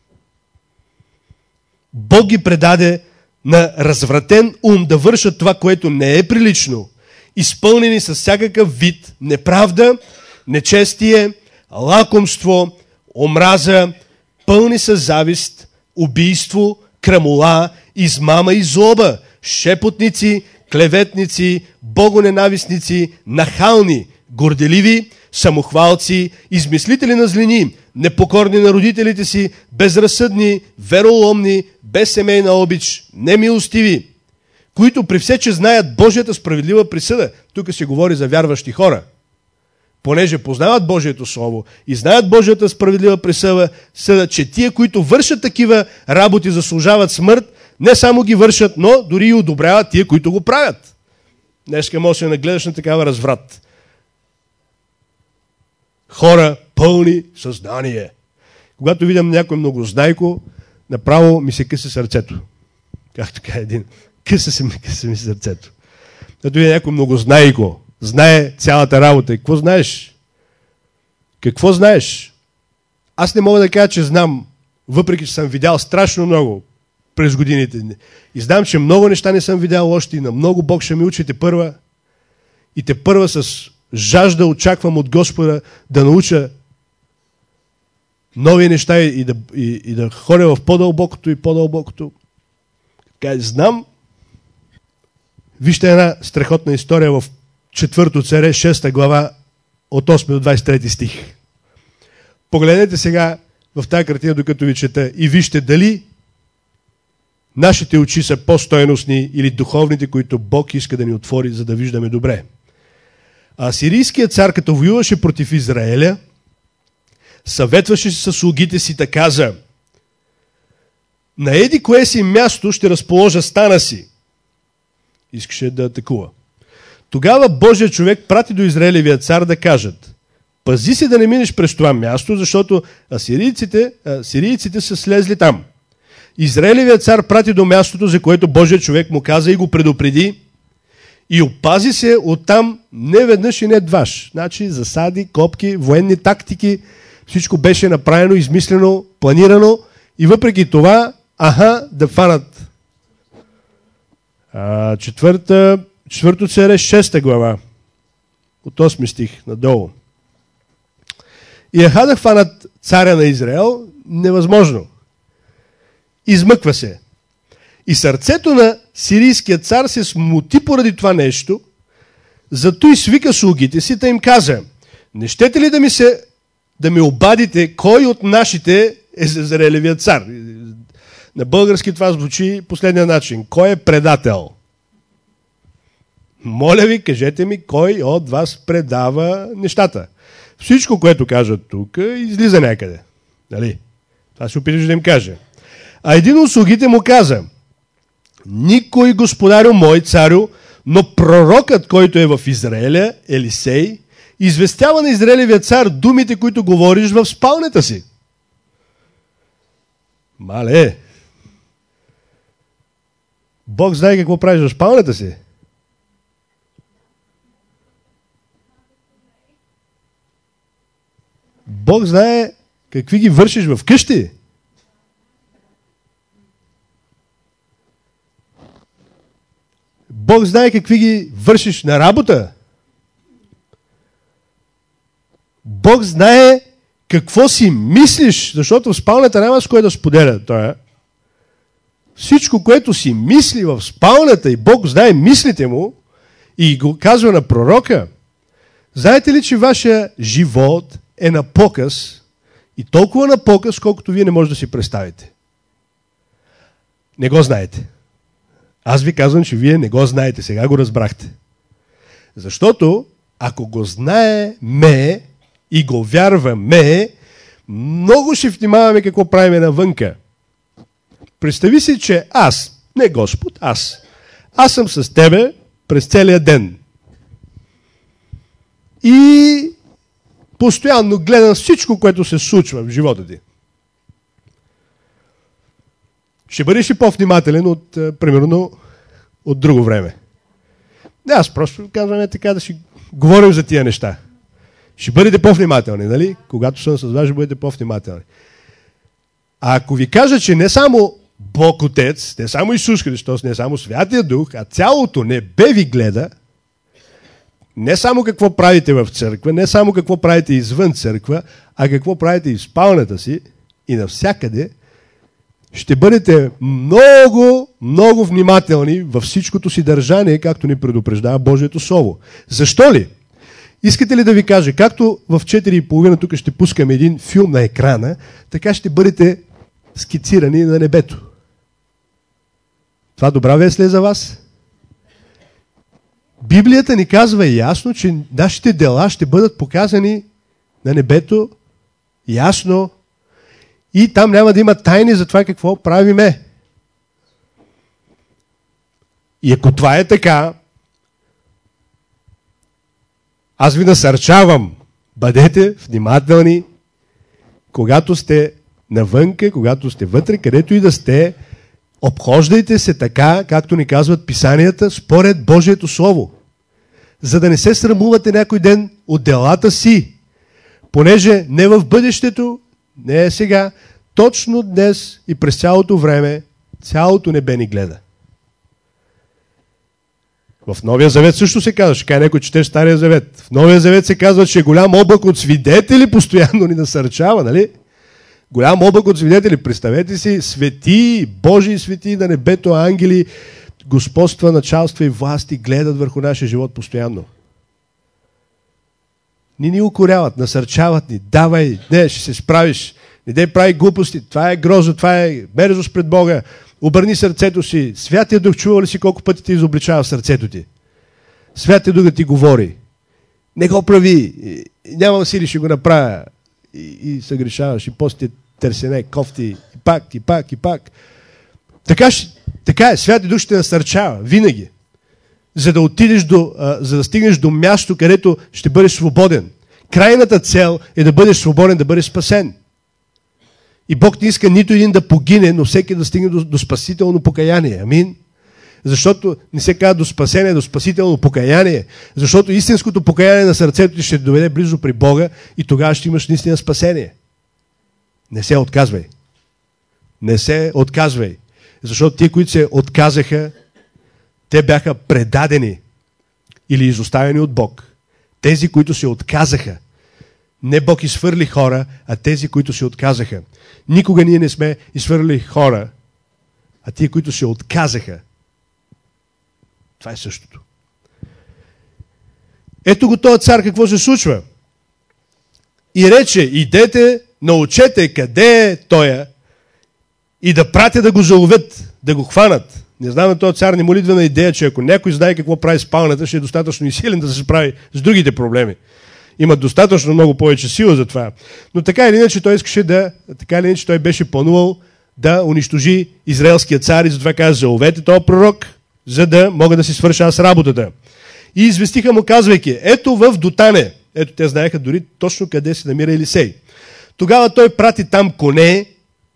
Бог ги предаде на развратен ум да вършат това, което не е прилично, изпълнени с всякакъв вид неправда, нечестие, лакомство, омраза, пълни с завист, убийство, крамола, измама и злоба, шепотници, клеветници, богоненавистници, нахални, горделиви, самохвалци, измислители на злини, непокорни на родителите си, безразсъдни, вероломни, без семейна обич, немилостиви, които при все, че знаят Божията справедлива присъда, тук се говори за вярващи хора, понеже познават Божието Слово и знаят Божията справедлива присъда, съда, че тия, които вършат такива работи, заслужават смърт, не само ги вършат, но дори и одобряват тия, които го правят. Днеска може да се нагледаш на такава разврат. Хора пълни съзнание. Когато видям някой многознайко, направо ми се къса сърцето. Както каза един. Къса се ми, къса ми сърцето. Когато видя някой многознайко, знае цялата работа. И какво знаеш? Какво знаеш? Аз не мога да кажа, че знам, въпреки че съм видял страшно много през годините. И знам, че много неща не съм видял още и на много Бог ще ми учи те първа. И те първа с жажда очаквам от Господа да науча нови неща и да, и, и да ходя в по-дълбокото и по-дълбокото. Така, знам. Вижте една страхотна история в четвърто царе, шеста глава, от осми до двадесет и трети стих. Погледнете сега в тази картина, докато ви чета, и вижте дали нашите очи са по-стойностни или духовните, които Бог иска да ни отвори, за да виждаме добре. А сирийският цар, като воюваше против Израеля, съветваше се с слугите си, та каза: на еди кое си място ще разположа стана си. Искаше да атакува. Тогава Божия човек прати до Израелевия цар да кажат: пази се да не минеш през това място, защото асирийците, асирийците са слезли там. Израелевият цар прати до мястото, за което Божия човек му каза и го предупреди, и опази се оттам не веднъж и не дваш. Значи засади, копки, военни тактики, всичко беше направено, измислено, планирано и въпреки това, аха, да фанат. А, четвърта, четвърто царе, шеста глава, от осми стих надолу. И аха да хванат царя на Израел, невъзможно. Измъква се. И сърцето на сирийския цар се смути поради това нещо, зато и свика слугите си, да им каза: не щете ли да ми, се, да ми обадите кой от нашите е Израелевият цар? На български това звучи последния начин: кой е предател? Моля ви, кажете ми кой от вас предава нещата. Всичко, което кажат тук, излиза някъде. Нали? Това се опиташ да им каже. А един от слугите му каза: никой, господарю мой, царю, но пророкът, който е в Израеля, Елисей, известява на Израелевия цар думите, които говориш в спалнята си. Мале! Бог знае какво правиш в спалнята си. Бог знае какви ги вършиш в къщи. Бог знае какви ги вършиш на работа. Бог знае какво си мислиш, защото в спалнята няма с кой да споделя това. Всичко, което си мисли в спалнята и Бог знае мислите му и го казва на пророка. Знаете ли, че вашия живот е на показ и толкова на показ, колкото вие не можете да си представите? Не го знаете. Аз ви казвам, че вие не го знаете. Сега го разбрахте. Защото ако го знаеме и го вярваме, много ще внимаваме какво правиме навънка. Представи си, че аз, не Господ, аз, аз съм с тебе през целия ден. И постоянно гледам всичко, което се случва в живота ти. Ще бъдеш ли по-внимателен от, примерно, от друго време? Не, аз просто казваме така да си говорим за тия неща. Ще бъдете по-внимателни, нали? Когато съм с вас, ще бъдете по-внимателни. А ако ви кажа, че не само Бог Отец, не само Исус Христос, не само Святия Дух, а цялото небе ви гледа, не само какво правите в църква, не само какво правите извън църква, а какво правите и в спалнята си и навсякъде, ще бъдете много, много внимателни във всичкото си държание, както ни предупреждава Божието Слово. Защо ли? Искате ли да ви кажа, както в четири и половина тук ще пускаме един филм на екрана, така ще бъдете скицирани на небето. Това добра вест ли е за вас? Библията ни казва ясно, че нашите дела ще бъдат показани на небето ясно и там няма да има тайни за това какво правиме. И ако това е така, аз ви насърчавам, бъдете внимателни, когато сте навънка, когато сте вътре, където и да сте, обхождайте се така, както ни казват писанията, според Божието Слово. За да не се срамувате някой ден от делата си. Понеже не в бъдещето, не е сега, точно днес и през цялото време, цялото небе ни гледа. В Новия Завет също се казва, ще кажа някой чете Стария Завет. В Новия Завет се казва, че голям облак от свидетели постоянно ни насърчава, нали? Голям облак от свидетели. Представете си, свети, Божии свети на небето, ангели, господства, началства и власти гледат върху нашия живот постоянно. Ни ни укоряват, насърчават ни. Давай, не, ще се справиш. Не дей прави глупости. Това е грозно, това е мерзост пред Бога. Обърни сърцето си. Святия Дух, чува ли си колко пъти ти изобличава в сърцето ти? Святия Дух да ти говори. Не го прави. Нямам сили, ще го направя. И, и съгрешаваш. И после търсене, кофти. И пак, и пак, и пак. Така, така е. Святия Дух ще те насърчава. Винаги. За да отидеш до, а, за да стигнеш до място, където ще бъдеш свободен. Крайната цел е да бъдеш свободен, да бъдеш спасен. И Бог не иска нито един да погине, но всеки да стигне до, до спасително покаяние. Амин. Защото не се казва до спасение, до спасително покаяние. Защото истинското покаяние на сърцето ти ще доведе близо при Бога и тогава ще имаш наистина спасение. Не се отказвай. Не се отказвай. Защото ти, които се отказаха, те бяха предадени или изоставени от Бог. Тези, които се отказаха, не Бог изхвърли хора, а тези, които се отказаха. Никога ние не сме изхвърли хора, а тия, които се отказаха. Това е същото. Ето го този цар, какво се случва. И рече, идете, научете къде е тоя и да пратя да го заловят, да го хванат. Не знам на този цар не молитва на идея, че ако някой знае какво прави спалнята, ще е достатъчно и силен да се справи с другите проблеми. Има достатъчно много повече сила за това. Но така или иначе той искаше да, така или иначе той беше планувал да унищожи израелския цар и затова каза, заловете този пророк, за да мога да си свърша аз работата. И известиха му, казвайки, ето в Дотане. Ето те знаеха дори точно къде се намира Елисей. Тогава той прати там коне.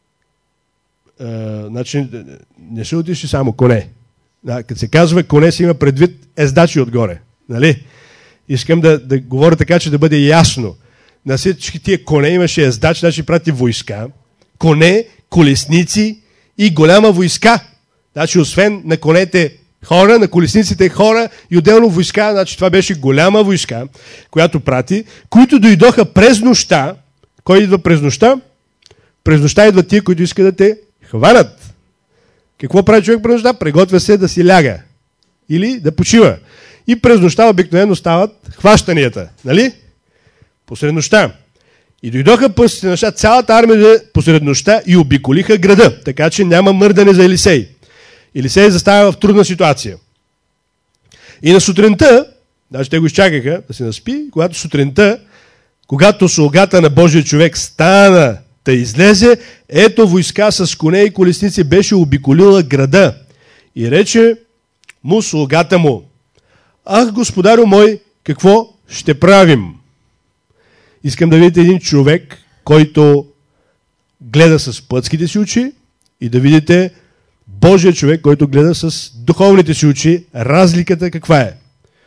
А, значи, не се отиши само коне. А, като се казва коне, се има предвид ездачи отгоре. Нали? Искам да, да говоря така, че да бъде ясно. на всички тия коне имаше ездач, значи прати войска, коне, колесници и голяма войска. Значи освен на конете хора, на колесниците хора и отделно войска, значи това беше голяма войска, която прати, които дойдоха през нощта. Кой идва през нощта? През нощта идват тия, които искат да те хванат. Какво прави човек през нощта? Приготвя се да си ляга. Или да почива. И през нощта обикновено стават хващанията. Нали? Посред нощта. И дойдоха посред нощта, цялата армия посред нощта и обиколиха града. Така че няма мърдане за Елисей. Елисей застава в трудна ситуация. И на сутринта, даже те го изчакаха да се наспи, когато сутринта, когато слугата на Божия човек стана да излезе, ето войска с коне и колесници беше обиколила града. И рече му слугата му: ах, господарю мой, какво ще правим? Искам да видите един човек, който гледа с плътските си очи, и да видите Божия човек, който гледа с духовните си очи. Разликата каква е?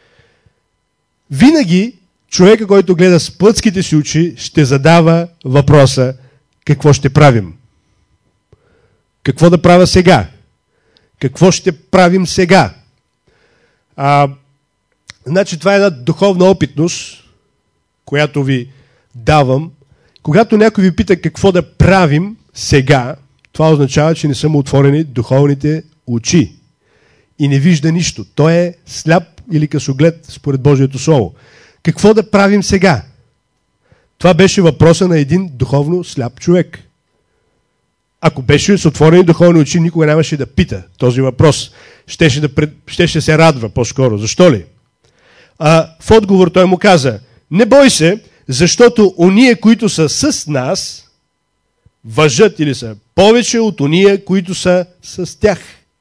Винаги човека, който гледа с плътските си очи, ще задава въпроса: какво ще правим? Какво да правя сега? Какво ще правим сега? А, значи това е една духовна опитност, която ви давам. Когато някой ви пита какво да правим сега, това означава, че не са му отворени духовните очи и не вижда нищо. Той е сляп или късоглед според Божието Слово. Какво да правим сега? Това беше въпроса на един духовно сляп човек. Ако беше с отворени духовни очи, никога нямаше да пита този въпрос. Щеше да пред... Щеше се радва по-скоро. Защо ли? А в отговор той му каза: не бой се, защото ония, които са с нас, важат или са повече от ония, които са с тях.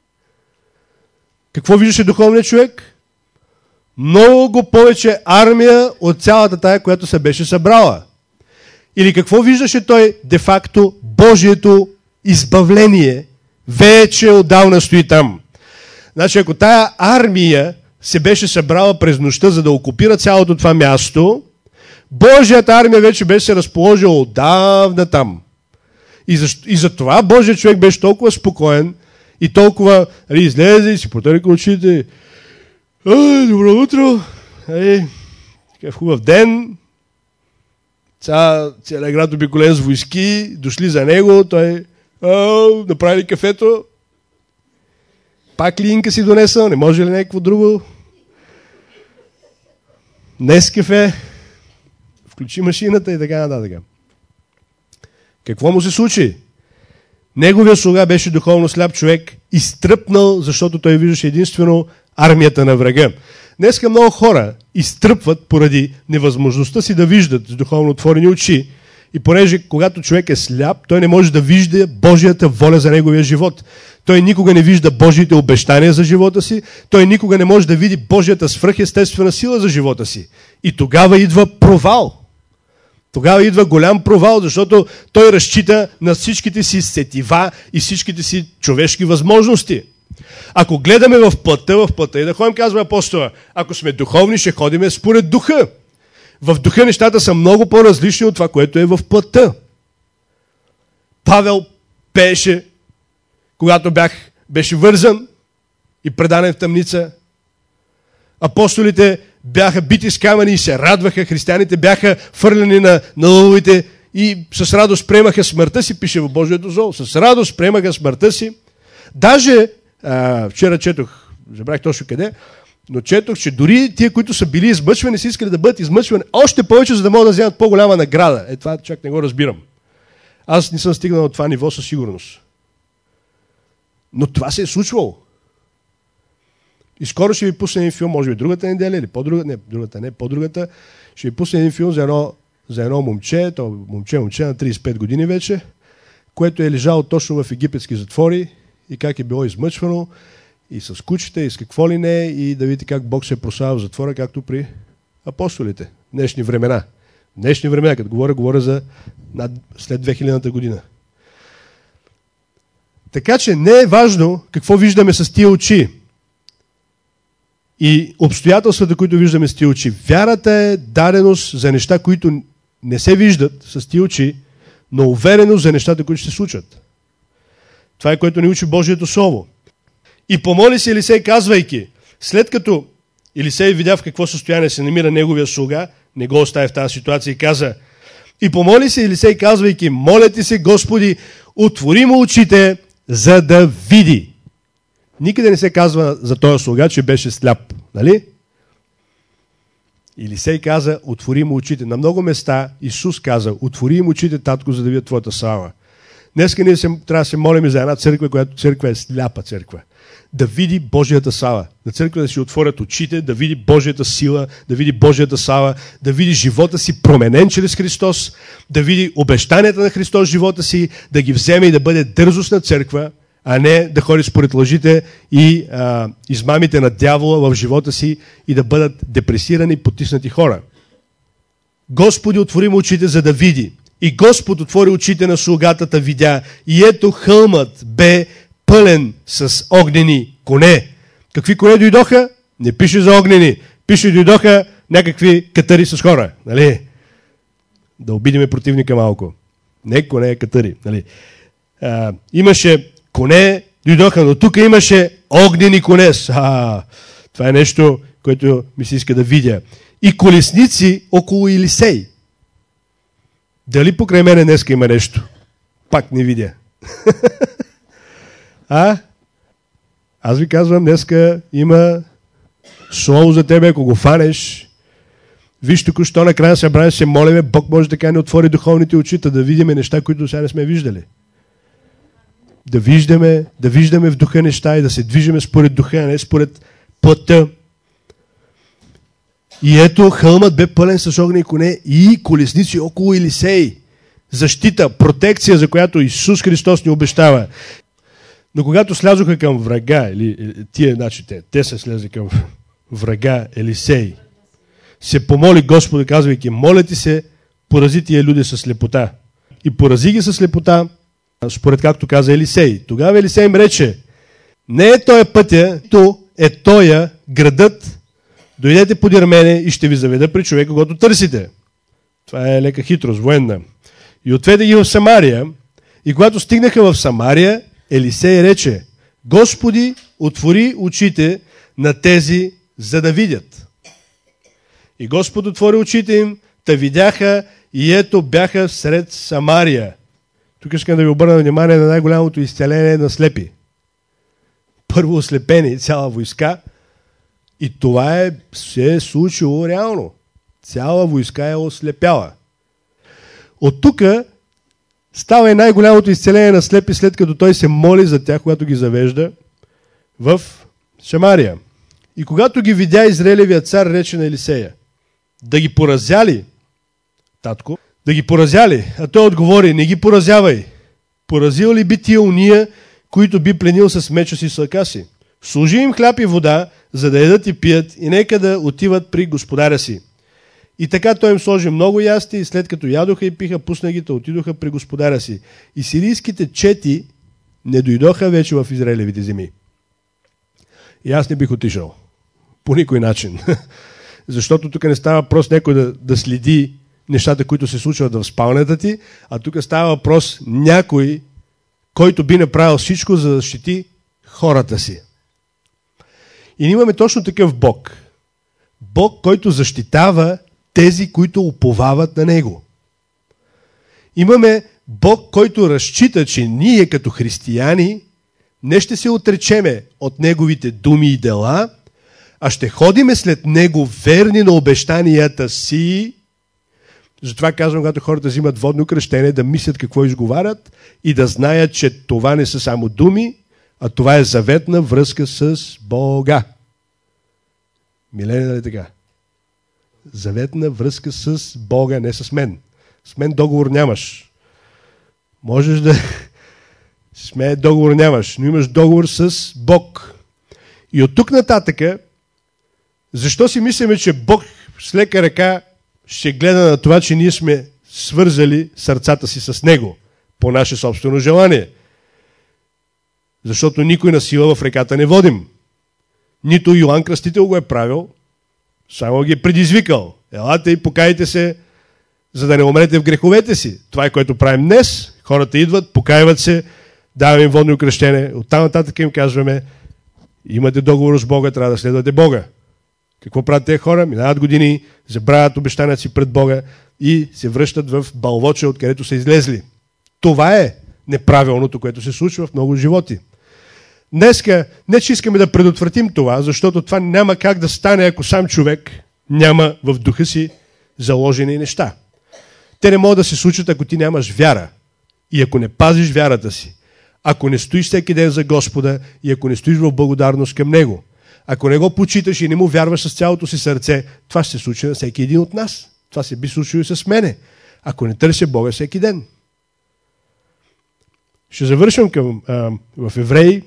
Какво виждаше духовният човек? Много повече армия от цялата тая, която се беше събрала. Или какво виждаше той? Де-факто Божието избавление вече отдавна стои там. Значи, ако тая армия се беше събрала през нощта, за да окупира цялото това място, Божията армия вече беше се разположила отдавна там. И за, и за това Божият човек беше толкова спокоен и толкова, али, излезе и си протърка очите. Ай, добро утро! Ай, такъв хубав ден. Ця, целият град обиколен с войски, дошли за него, той ау, направили кафето. Пак ли инка си донесъл? Не може ли някакво друго? Днес кафе. Включи машината и така нататък. Какво му се случи? Неговия слуга беше духовно сляп човек, изтръпнал, защото той виждаше единствено армията на врага. Днеска много хора изтръпват поради невъзможността си да виждат с духовно отворени очи. И понеже когато човек е сляп, той не може да вижда Божията воля за неговия живот. Той никога не вижда Божиите обещания за живота си. Той никога не може да види Божията свръхестествена сила за живота си. И тогава идва провал. Тогава идва голям провал, защото той разчита на всичките си сетива и всичките си човешки възможности. Ако гледаме в плътта, в плътта и да ходим, казва апостола, ако сме духовни, ще ходим според духа. В духа нещата са много по-различни от това, което е в плътта. Павел пееше, когато бях, беше вързан и предаден в тъмница. Апостолите бяха бити с камъни и се радваха. Християните бяха фърлени на, на лъвовете и с радост приемаха смъртта си, пише в Божието Слово. С радост приемаха смъртта си. Даже, а, вчера четох, забрах точно къде, но четох, че дори тия, които са били измъчвани, са искали да бъдат измъчвани още повече, за да могат да вземат по-голяма награда. Е, това чак не го разбирам. Аз не съм стигнал от това ниво със сигурност. Но това се е случвало. И скоро ще ви пусна един филм, може би другата неделя или по-другата, не, другата не, по-другата. Ще ви пусна един филм за едно, за едно момче, то момче, момче на трийсет и пет години вече, което е лежало точно в египетски затвори и как е било измъчвано и с кучета, и с какво ли не, и да видите как Бог се е прославил в затвора, както при апостолите. Днешни времена. Днешни времена, като говоря, говоря за над, след две хилядната година. Така че не е важно какво виждаме с тия очи и обстоятелствата, които виждаме с тия очи. Вярата е даденост за неща, които не се виждат с тия очи, но уверено за нещата, които ще се случат. Това е, което ни учи Божието Слово. И помоли се Елисей, казвайки, след като Елисей видя в какво състояние се намира неговия слуга, не го остави в тази ситуация и каза, и помоли се Елисей, казвайки, моля ти се, Господи, отвори му очите, за да види. Никъде не се казва за този слуга, че беше сляп, нали? Елисей каза, отвори му очите. На много места Исус каза, отвори им очите, татко, за да видят твоята слава. Днеска ние се, трябва да се молим за една църква, която църква е сляпа църква. Да види Божията слава. На църква да си отворят очите, да види Божията сила, да види Божията слава, да види живота си променен чрез Христос, да види обещанията на Христос в живота си, да ги вземе и да бъде дързостна църква, а не да ходи според лъжите и а, измамите на дявола в живота си и да бъдат депресирани, потиснати хора. Господи, отвори му очите, за да види. И Господ отвори очите на слугата, видя. И ето хълмът бе пълен с огнени коне. Какви коне дойдоха? Не пише за огнени. Пише дойдоха някакви катари с хора. Нали? Да обидиме противника малко. Не коне, е катари. Нали? А, имаше коне, дойдоха, но тук имаше огнени коне. А, това е нещо, което ми се иска да видя. И колесници около Елисей. Дали покрай мене днеска има нещо? Пак не видя. А? Аз ви казвам, днеска има слово за тебе, ако го фанеш. Виж тук, що накрая събрание се молиме, Бог може така не отвори духовните очи, да видим неща, които сега не сме виждали. Да виждаме, да виждаме в духа неща и да се движиме според духа, а не според плътта. И ето хълмът бе пълен с огнени коне и колесници около Елисей. Защита, протекция, за която Исус Христос ни обещава. Но когато слязоха към врага, или тия, значи те, те се слезе към врага Елисей, се помоли Господа, казвайки, моля ти се, порази тия люди с слепота. И порази ги с слепота, според както каза Елисей. Тогава Елисей им рече, не е тоя пътя, то е тоя градът, дойдете подир мене и ще ви заведа при човека, когато търсите. Това е лека хитрост, военна. И отведе ги в Самария. И когато стигнаха в Самария, Елисей рече, Господи, отвори очите на тези, за да видят. И Господ отвори очите им, та видяха и ето бяха сред Самария. Тук искам да ви обърна внимание на най-голямото изцеление на слепи. Първо ослепени, цяла войска. И това е, се е случило реално. Цяла войска е ослепяла. От тук става и най-голямото изцеление на слепи, след като той се моли за тях, когато ги завежда в Самария. И когато ги видя, Израилевият цар рече на Елисея, да ги поразяли, татко, да ги поразяли, а той отговори, не ги поразявай. Поразил ли би тия уния, които би пленил с меча си с ръка си? Служи им хляб и вода, за да ядат и пият и нека да отиват при господаря си. И така той им сложи много ясти и след като ядоха и пиха, пусна ги, отидоха при господаря си. И сирийските чети не дойдоха вече в Израилевите земи. И аз не бих отишъл. По никой начин. Защото тук не става въпрос някой да, да следи нещата, които се случват в спалнята ти, а тук става въпрос някой, който би направил всичко, за да защити хората си. И ние имаме точно такъв Бог. Бог, който защитава тези, които уповават на Него. Имаме Бог, който разчита, че ние като християни не ще се отречеме от Неговите думи и дела, а ще ходиме след Него верни на обещанията си. Затова казвам, когато хората взимат водно кръщение, да мислят какво изговарят и да знаят, че това не са само думи, а това е заветна връзка с Бога. Милени, нали така? Заветна връзка с Бога, не с мен. С мен договор нямаш. Можеш да... С мен договор нямаш, но имаш договор с Бог. И от тук нататъка, защо си мислиме, че Бог с лека ръка ще гледа на това, че ние сме свързали сърцата си с Него по наше собствено желание? Защото никой на сила в реката не водим. Нито Йоан Кръстител го е правил, само ги е предизвикал. Елате и покайте се за да не умрете в греховете си. Това е което правим днес. Хората идват, покаиват се, даваме им водно кръщение. Оттам нататък им казваме, имате договор с Бога, трябва да следвате Бога. Какво правят тези хора? Минават години, забравят обещанията си пред Бога и се връщат в балвоча, откъдето са излезли. Това е неправилното, което се случва в много животи. Днеска не че искаме да предотвратим това, защото това няма как да стане, ако сам човек няма в духа си заложени неща. Те не могат да се случат, ако ти нямаш вяра и ако не пазиш вярата си. Ако не стоиш всеки ден за Господа и ако не стоиш в благодарност към Него. Ако не го почиташ и не му вярваш с цялото си сърце, това ще се случи на всеки един от нас. Това се би случило и с мене, ако не търся Бога всеки ден. Ще завършвам към, а, в Евреи.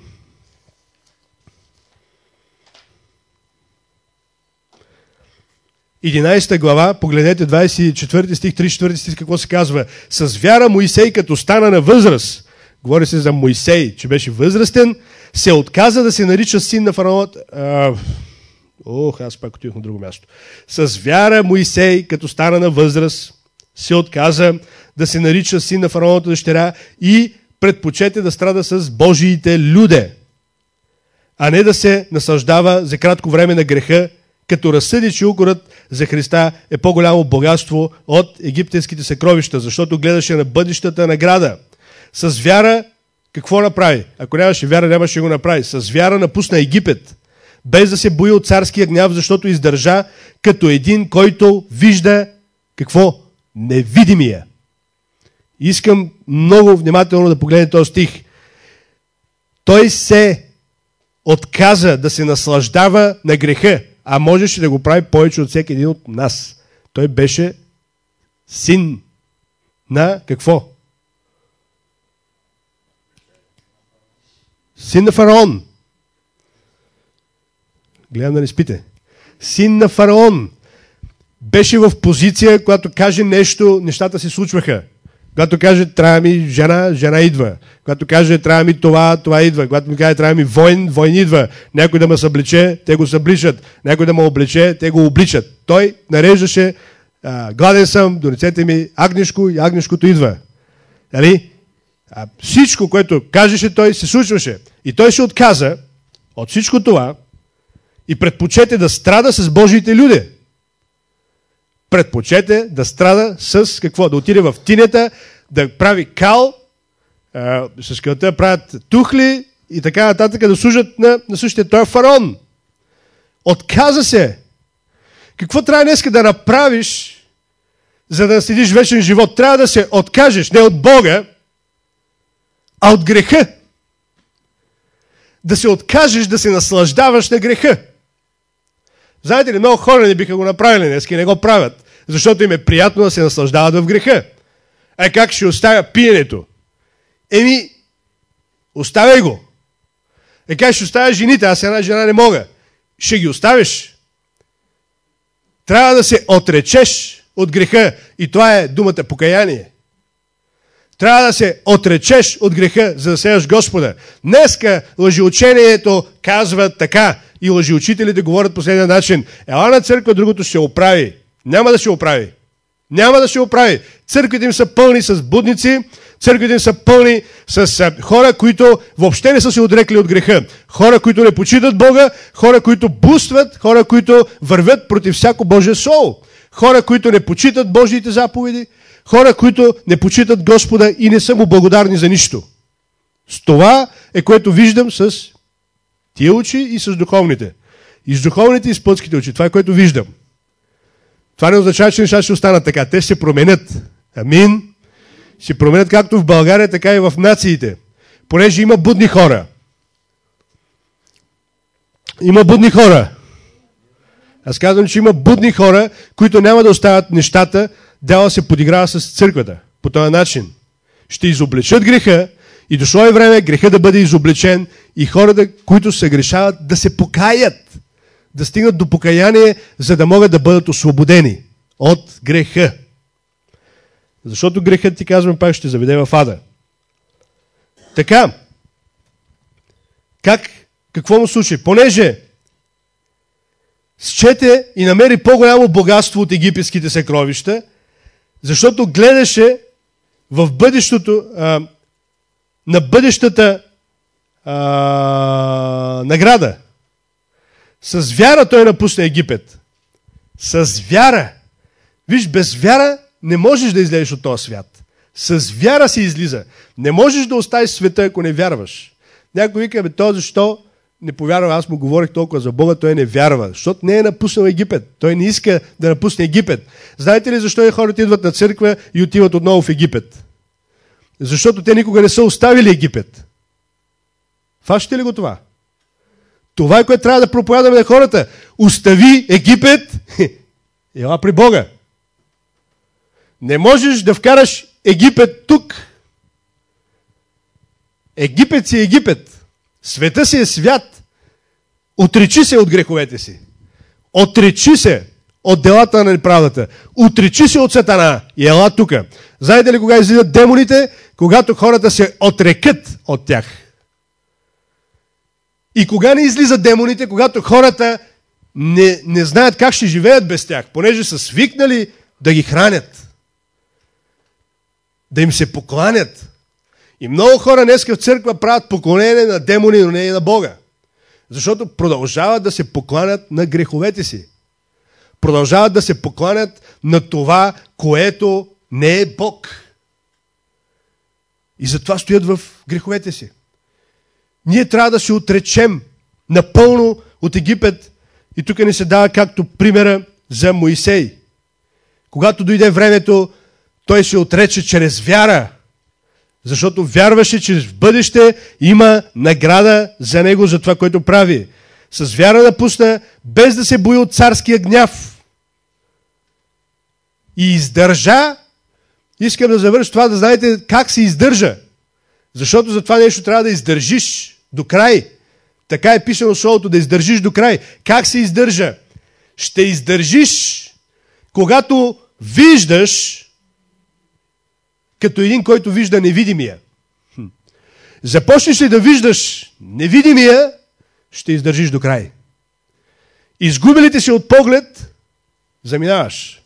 единайсета глава, погледнете двайсет и четвърти стих, трийсет и четвърти стих, какво се казва? С вяра Моисей, като стана на възраст, говори се за Моисей, че беше възрастен, се отказа да се нарича син на фараона. Ох, аз пак отидох на друго място. С вяра Моисей, като стана на възраст, се отказа да се нарича син на фараоната дъщеря и предпочете да страда с Божиите люде, а не да се наслаждава за кратко време на греха, като разсъди, че укорът за Христа е по-голямо богатство от египетските съкровища, защото гледаше на бъдещата награда. С вяра какво направи? Ако нямаше вяра, нямаше го направи. С вяра напусна Египет, без да се бои от царския гняв, защото издържа като един, който вижда какво? Невидимия. Искам много внимателно да погледнете този стих. Той се отказа да се наслаждава на греха, а можеше да го прави повече от всеки един от нас. Той беше син на какво? Син на фараон. Гледам да не спите. Син на фараон. Беше в позиция, когато каже нещо, нещата се случваха. Когато каже, трябва ми жена, жена идва. Когато каже, трябва ми това, това идва. Когато ми каже, трябва ми войн, войн идва. Някой да ме съблече, те го събличат. Някой да ме облече, те го обличат. Той нареждаше, а, гладен съм, донесете ми агнешко и агнешкото идва. Нали? А всичко, което кажеше той, се случваше. И той се отказа от всичко това и предпочете да страда с Божиите люде. Предпочете да страда с какво? Да отиде в тинята, да прави кал, а, с кълта правят тухли и така нататък, да служат на, на същия той фараон. Отказа се. Какво трябва днес да направиш, за да наследиш вечен живот? Трябва да се откажеш не от Бога, а от греха. Да се откажеш да се наслаждаваш на греха. Знаете ли, много хора не биха го направили днес и не го правят, защото им е приятно да се наслаждават в греха. А как ще оставя пиенето? Еми, оставяй го. Е как ще оставя жените? Аз една жена не мога. Ще ги оставиш. Трябва да се отречеш от греха. И това е думата покаяние. Трябва да се отречеш от греха, за да следваш Господа. Днеска лъжеучението казва така и лъжеучителите говорят последния начин. Ела на църква, другото ще се оправи. Няма да се оправи. Няма да се оправи. Църквите им са пълни с будници, църквите им са пълни с а, хора, които въобще не са се отрекли от греха. Хора, които не почитат Бога, хора, които бустват, хора, които вървят против всяко Божие слово. Хора, които не почитат Божиите заповеди, хора, които не почитат Господа и не са му благодарни за нищо. С това е което виждам с тия очи и с духовните. И с духовните и с плътските очи. Това е което виждам. Това не означава, че нещата ще останат така. Те ще се променят. Амин. Ще се променят както в България, така и в нациите. Понеже има будни хора. Има будни хора. Аз казвам, че има будни хора, които няма да оставят нещата, да се подиграва с църквата. По този начин. Ще изобличат греха и дошло е време греха да бъде изобличен и хората, които се грешават, да се покаят. Да стигнат до покаяние, за да могат да бъдат освободени от греха. Защото грехът, ти казвам, пак ще заведе в ада. Така, как, какво му случи? Понеже счете и намери по-голямо богатство от египетските съкровища, Защото гледаше в бъдещето, а, на бъдещата а, награда. С вяра той напусна Египет. С вяра. Виж, без вяра не можеш да излезеш от този свят. С вяра се излиза. Не можеш да оставиш света, ако не вярваш. Някой вика, бе, то защо не повярва? Аз му говорих толкова за Бога, той не вярва. Защото не е напуснал Египет. Той не иска да напусне Египет. Знаете ли защо хората идват на църква и отиват отново в Египет? Защото те никога не са оставили Египет. Фащате ли го това? Това е, което трябва да проповядаме на хората. Остави Египет и ела при Бога. Не можеш да вкараш Египет тук. Египет си Египет. Света си е свят. Отречи се от греховете си. Отречи се от делата на неправдата. Отречи се от Сатана и ела тука. Знаете ли кога излизат демоните? Когато хората се отрекат от тях. И кога не излизат демоните? Когато хората не, не знаят как ще живеят без тях, понеже са свикнали да ги хранят. Да им се покланят. И много хора днеска в църква правят поклонение на демони, но не и на Бога. Защото продължават да се покланят на греховете си. Продължават да се покланят на това, което не е Бог. И затова стоят в греховете си. Ние трябва да се отречем напълно от Египет. И тук ни се дава както примера за Моисей. Когато дойде времето, той се отрече чрез вяра. Защото вярваше, че в бъдеще има награда за него, за това, което прави. С вяра напусна, без да се бои от царския гняв. И издържа. Искам да завърша това, да знаете как се издържа. Защото за това нещо трябва да издържиш до край. Така е писано в Словото, да издържиш до край. Как се издържа? Ще издържиш, когато виждаш, като един, който вижда невидимия. Започнеш ли да виждаш невидимия, ще издържиш до край. Изгубилите се от поглед, заминаваш.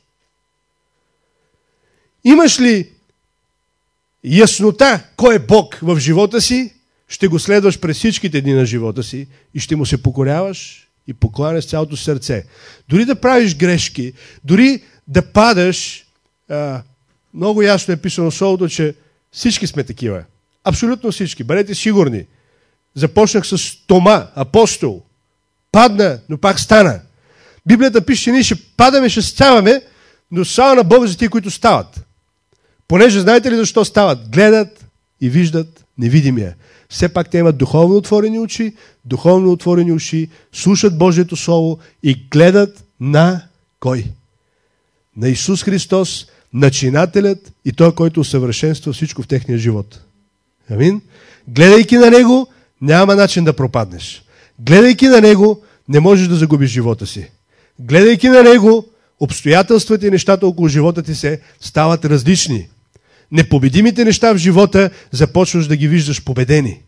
Имаш ли яснота кой е Бог в живота си, ще го следваш през всичките дни на живота си и ще му се покоряваш и покланяш цялото сърце. Дори да правиш грешки, дори да падаш, а, много ясно е писано в Словото, че всички сме такива. Абсолютно всички. Бъдете сигурни. Започнах с Тома, апостол. Падна, но пак стана. Библията пише, че ние ще падаме, ще ставаме, но слава на Бога за тия, които стават. Понеже знаете ли защо стават? Гледат и виждат невидимия. Все пак те имат духовно отворени очи, духовно отворени уши, слушат Божието Слово и гледат на кой? На Исус Христос, начинателят и той, който усъвършенства всичко в техния живот. Амин? Гледайки на Него, няма начин да пропаднеш. Гледайки на Него, не можеш да загубиш живота си. Гледайки на Него, обстоятелствата и нещата около живота ти се стават различни. Непобедимите неща в живота започваш да ги виждаш победени.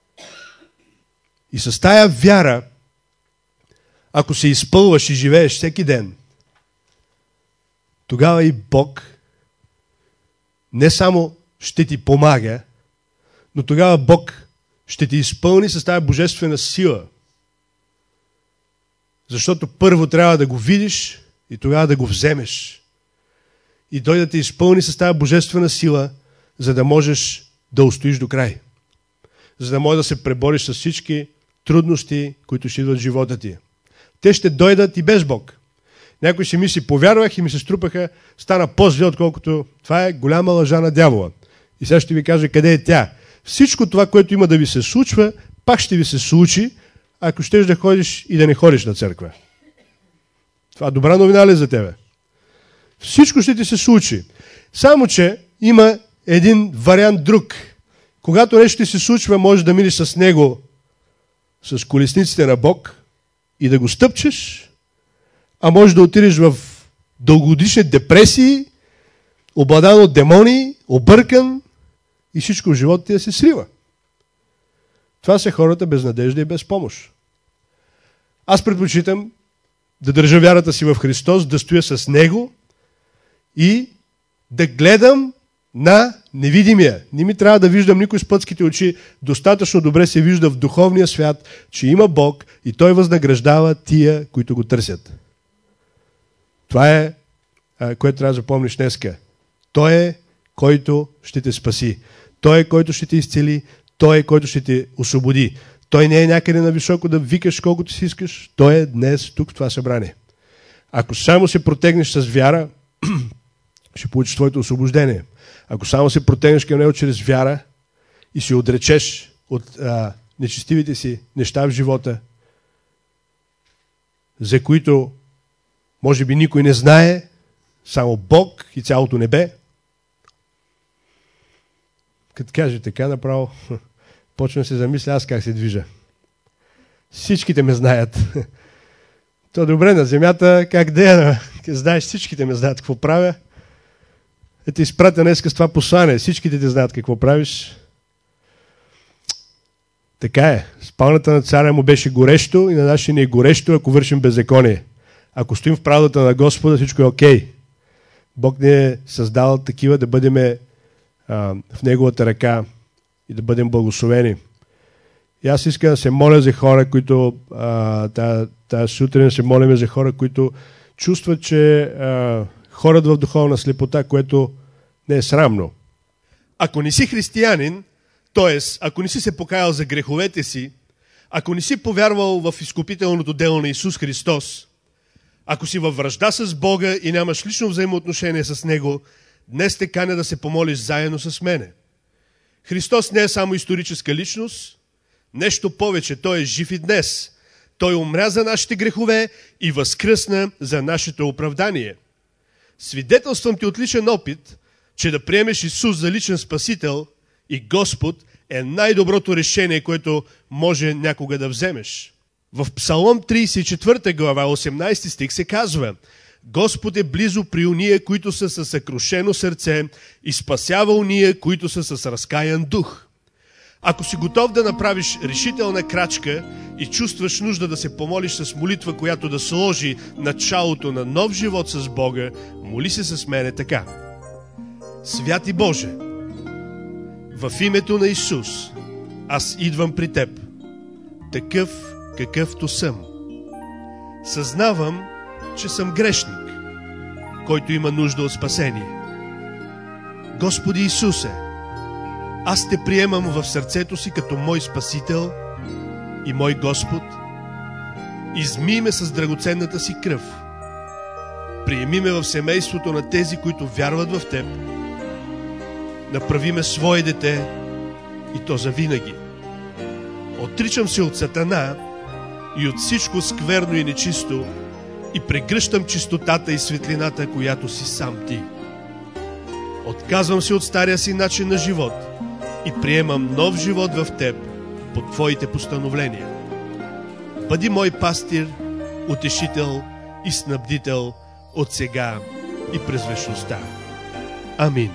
И с тая вяра, ако се изпълваш и живееш всеки ден, тогава и Бог не само ще ти помага, но тогава Бог ще ти изпълни с тази божествена сила. Защото първо трябва да го видиш и тогава да го вземеш. И той да те изпълни с тази божествена сила, за да можеш да устоиш до край. За да можеш да се пребориш с всички трудности, които ще идват в живота ти. Те ще дойдат и без Бог. Някой си мисли, повярвах и ми се струпаха, стана по-зле, отколкото това е голяма лъжа на дявола. И сега ще ви кажа къде е тя. Всичко това, което има да ви се случва, пак ще ви се случи, ако щеш да ходиш и да не ходиш на църква. Това добра новина ли е за тебе? Всичко ще ти се случи. Само, че има един вариант друг. Когато нещо ти се случва, можеш да минеш с него, с колесниците на Бог и да го стъпчеш, а можеш да отидеш в дългогодишни депресии, обладан от демони, объркан и всичко в живота ти да се срива. Това са хората без надежда и без помощ. Аз предпочитам да държа вярата си в Христос, да стоя с Него и да гледам на невидимия. Не ми трябва да виждам никой с плътските очи. Достатъчно добре се вижда в духовния свят, че има Бог и Той възнаграждава тия, които го търсят. Това е, което трябва да запомниш днеска. Той е, който ще те спаси. Той е, който ще те изцели. Той е, който ще те освободи. Той не е някъде на високо да викаш колкото си искаш. Той е днес тук в това събрание. Ако само се протегнеш с вяра, ще получиш твоето освобождение. Ако само се протегнеш към него чрез вяра и се отречеш от а, нечестивите си неща в живота, за които може би никой не знае, само Бог и цялото небе, като каже така направо, почвам да се замисля аз как се движа. Всичките ме знаят. То добре на земята, как да е, знаеш, всичките ме знаят какво правя. Е, те изпратя днес с това послание. Всичките те знаят какво правиш. Така е. Спалната на царя му беше горещо и на нашия ни е горещо, ако вършим беззаконие. Ако стоим в правдата на Господа, всичко е окей. Бог ни е създал такива да бъдем а, в Неговата ръка и да бъдем благословени. И аз искам да се моля за хора, които тази сутрин се молим за хора, които чувстват, че а, хорат в духовна слепота, което не е срамно. Ако не си християнин, т.е. ако не си се покаял за греховете си, ако не си повярвал в изкупителното дело на Исус Христос, ако си във вражда с Бога и нямаш лично взаимоотношение с Него, днес те каня да се помолиш заедно с мене. Христос не е само историческа личност, нещо повече, Той е жив и днес. Той умря за нашите грехове и възкръсна за нашето оправдание. Свидетелствам ти от личен опит, че да приемеш Исус за личен спасител и Господ е най-доброто решение, което може някога да вземеш. В Псалом тридесет и четвърта глава, осемнадесети стих се казва: Господ е близо при уния, които са със съкрушено сърце и спасява уния, които са с разкаян дух. Ако си готов да направиш решителна крачка и чувстваш нужда да се помолиш с молитва, която да сложи началото на нов живот с Бога, моли се с мене така. Святи Боже, в името на Исус, аз идвам при Теб, такъв какъвто съм. Съзнавам, че съм грешник, който има нужда от спасение. Господи Исусе, аз Те приемам в сърцето си като мой Спасител и мой Господ. Измий ме с драгоценната си кръв. Приеми ме в семейството на тези, които вярват в Теб. Направи ме свое дете и то завинаги. Отричам се от Сатана и от всичко скверно и нечисто и прегръщам чистотата и светлината, която си сам Ти. Отказвам се от стария си начин на живот и приемам нов живот в Теб по Твоите постановления. Бъди мой пастир, утешител и снабдител от сега и през вечността. Амин.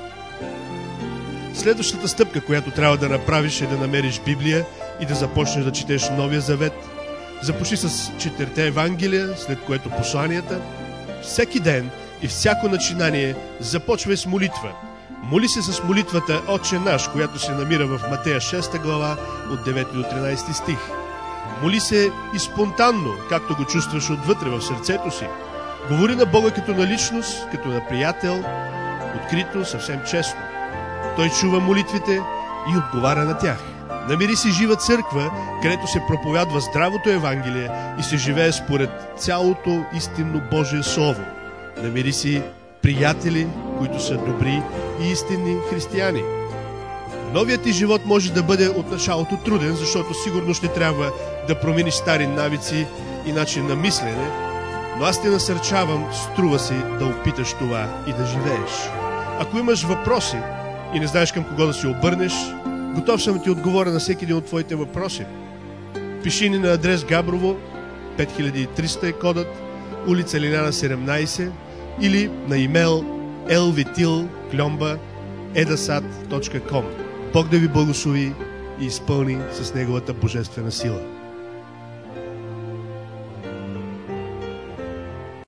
Следващата стъпка, която трябва да направиш, е да намериш Библия и да започнеш да четеш Новия Завет. Започни с четирите Евангелия, след което посланията. Всеки ден и всяко начинание започвай с молитва. Моли се с молитвата Отче наш, която се намира в Матея шеста глава от девети до тринадесети стих. Моли се и спонтанно, както го чувстваш отвътре в сърцето си. Говори на Бога като на личност, като на приятел, открито, съвсем честно. Той чува молитвите и отговаря на тях. Намери си жива църква, където се проповядва здравото Евангелие и се живее според цялото истинно Божие Слово. Намери си приятели, които са добри и истинни християни. Новият ти живот може да бъде от началото труден, защото сигурно ще трябва да промениш стари навици и начин на мислене, но аз те насърчавам, струва си да опиташ това и да живееш. Ако имаш въпроси и не знаеш към кого да се обърнеш, готов съм да ти отговоря на всеки един от твоите въпроси. Пиши ни на адрес Габрово, пет хиляди и триста е кодът, улица Лиляна седемнадесет, или на имейл ел ви тил кльомба едасат точка ком. Бог да ви благослови и изпълни с Неговата божествена сила.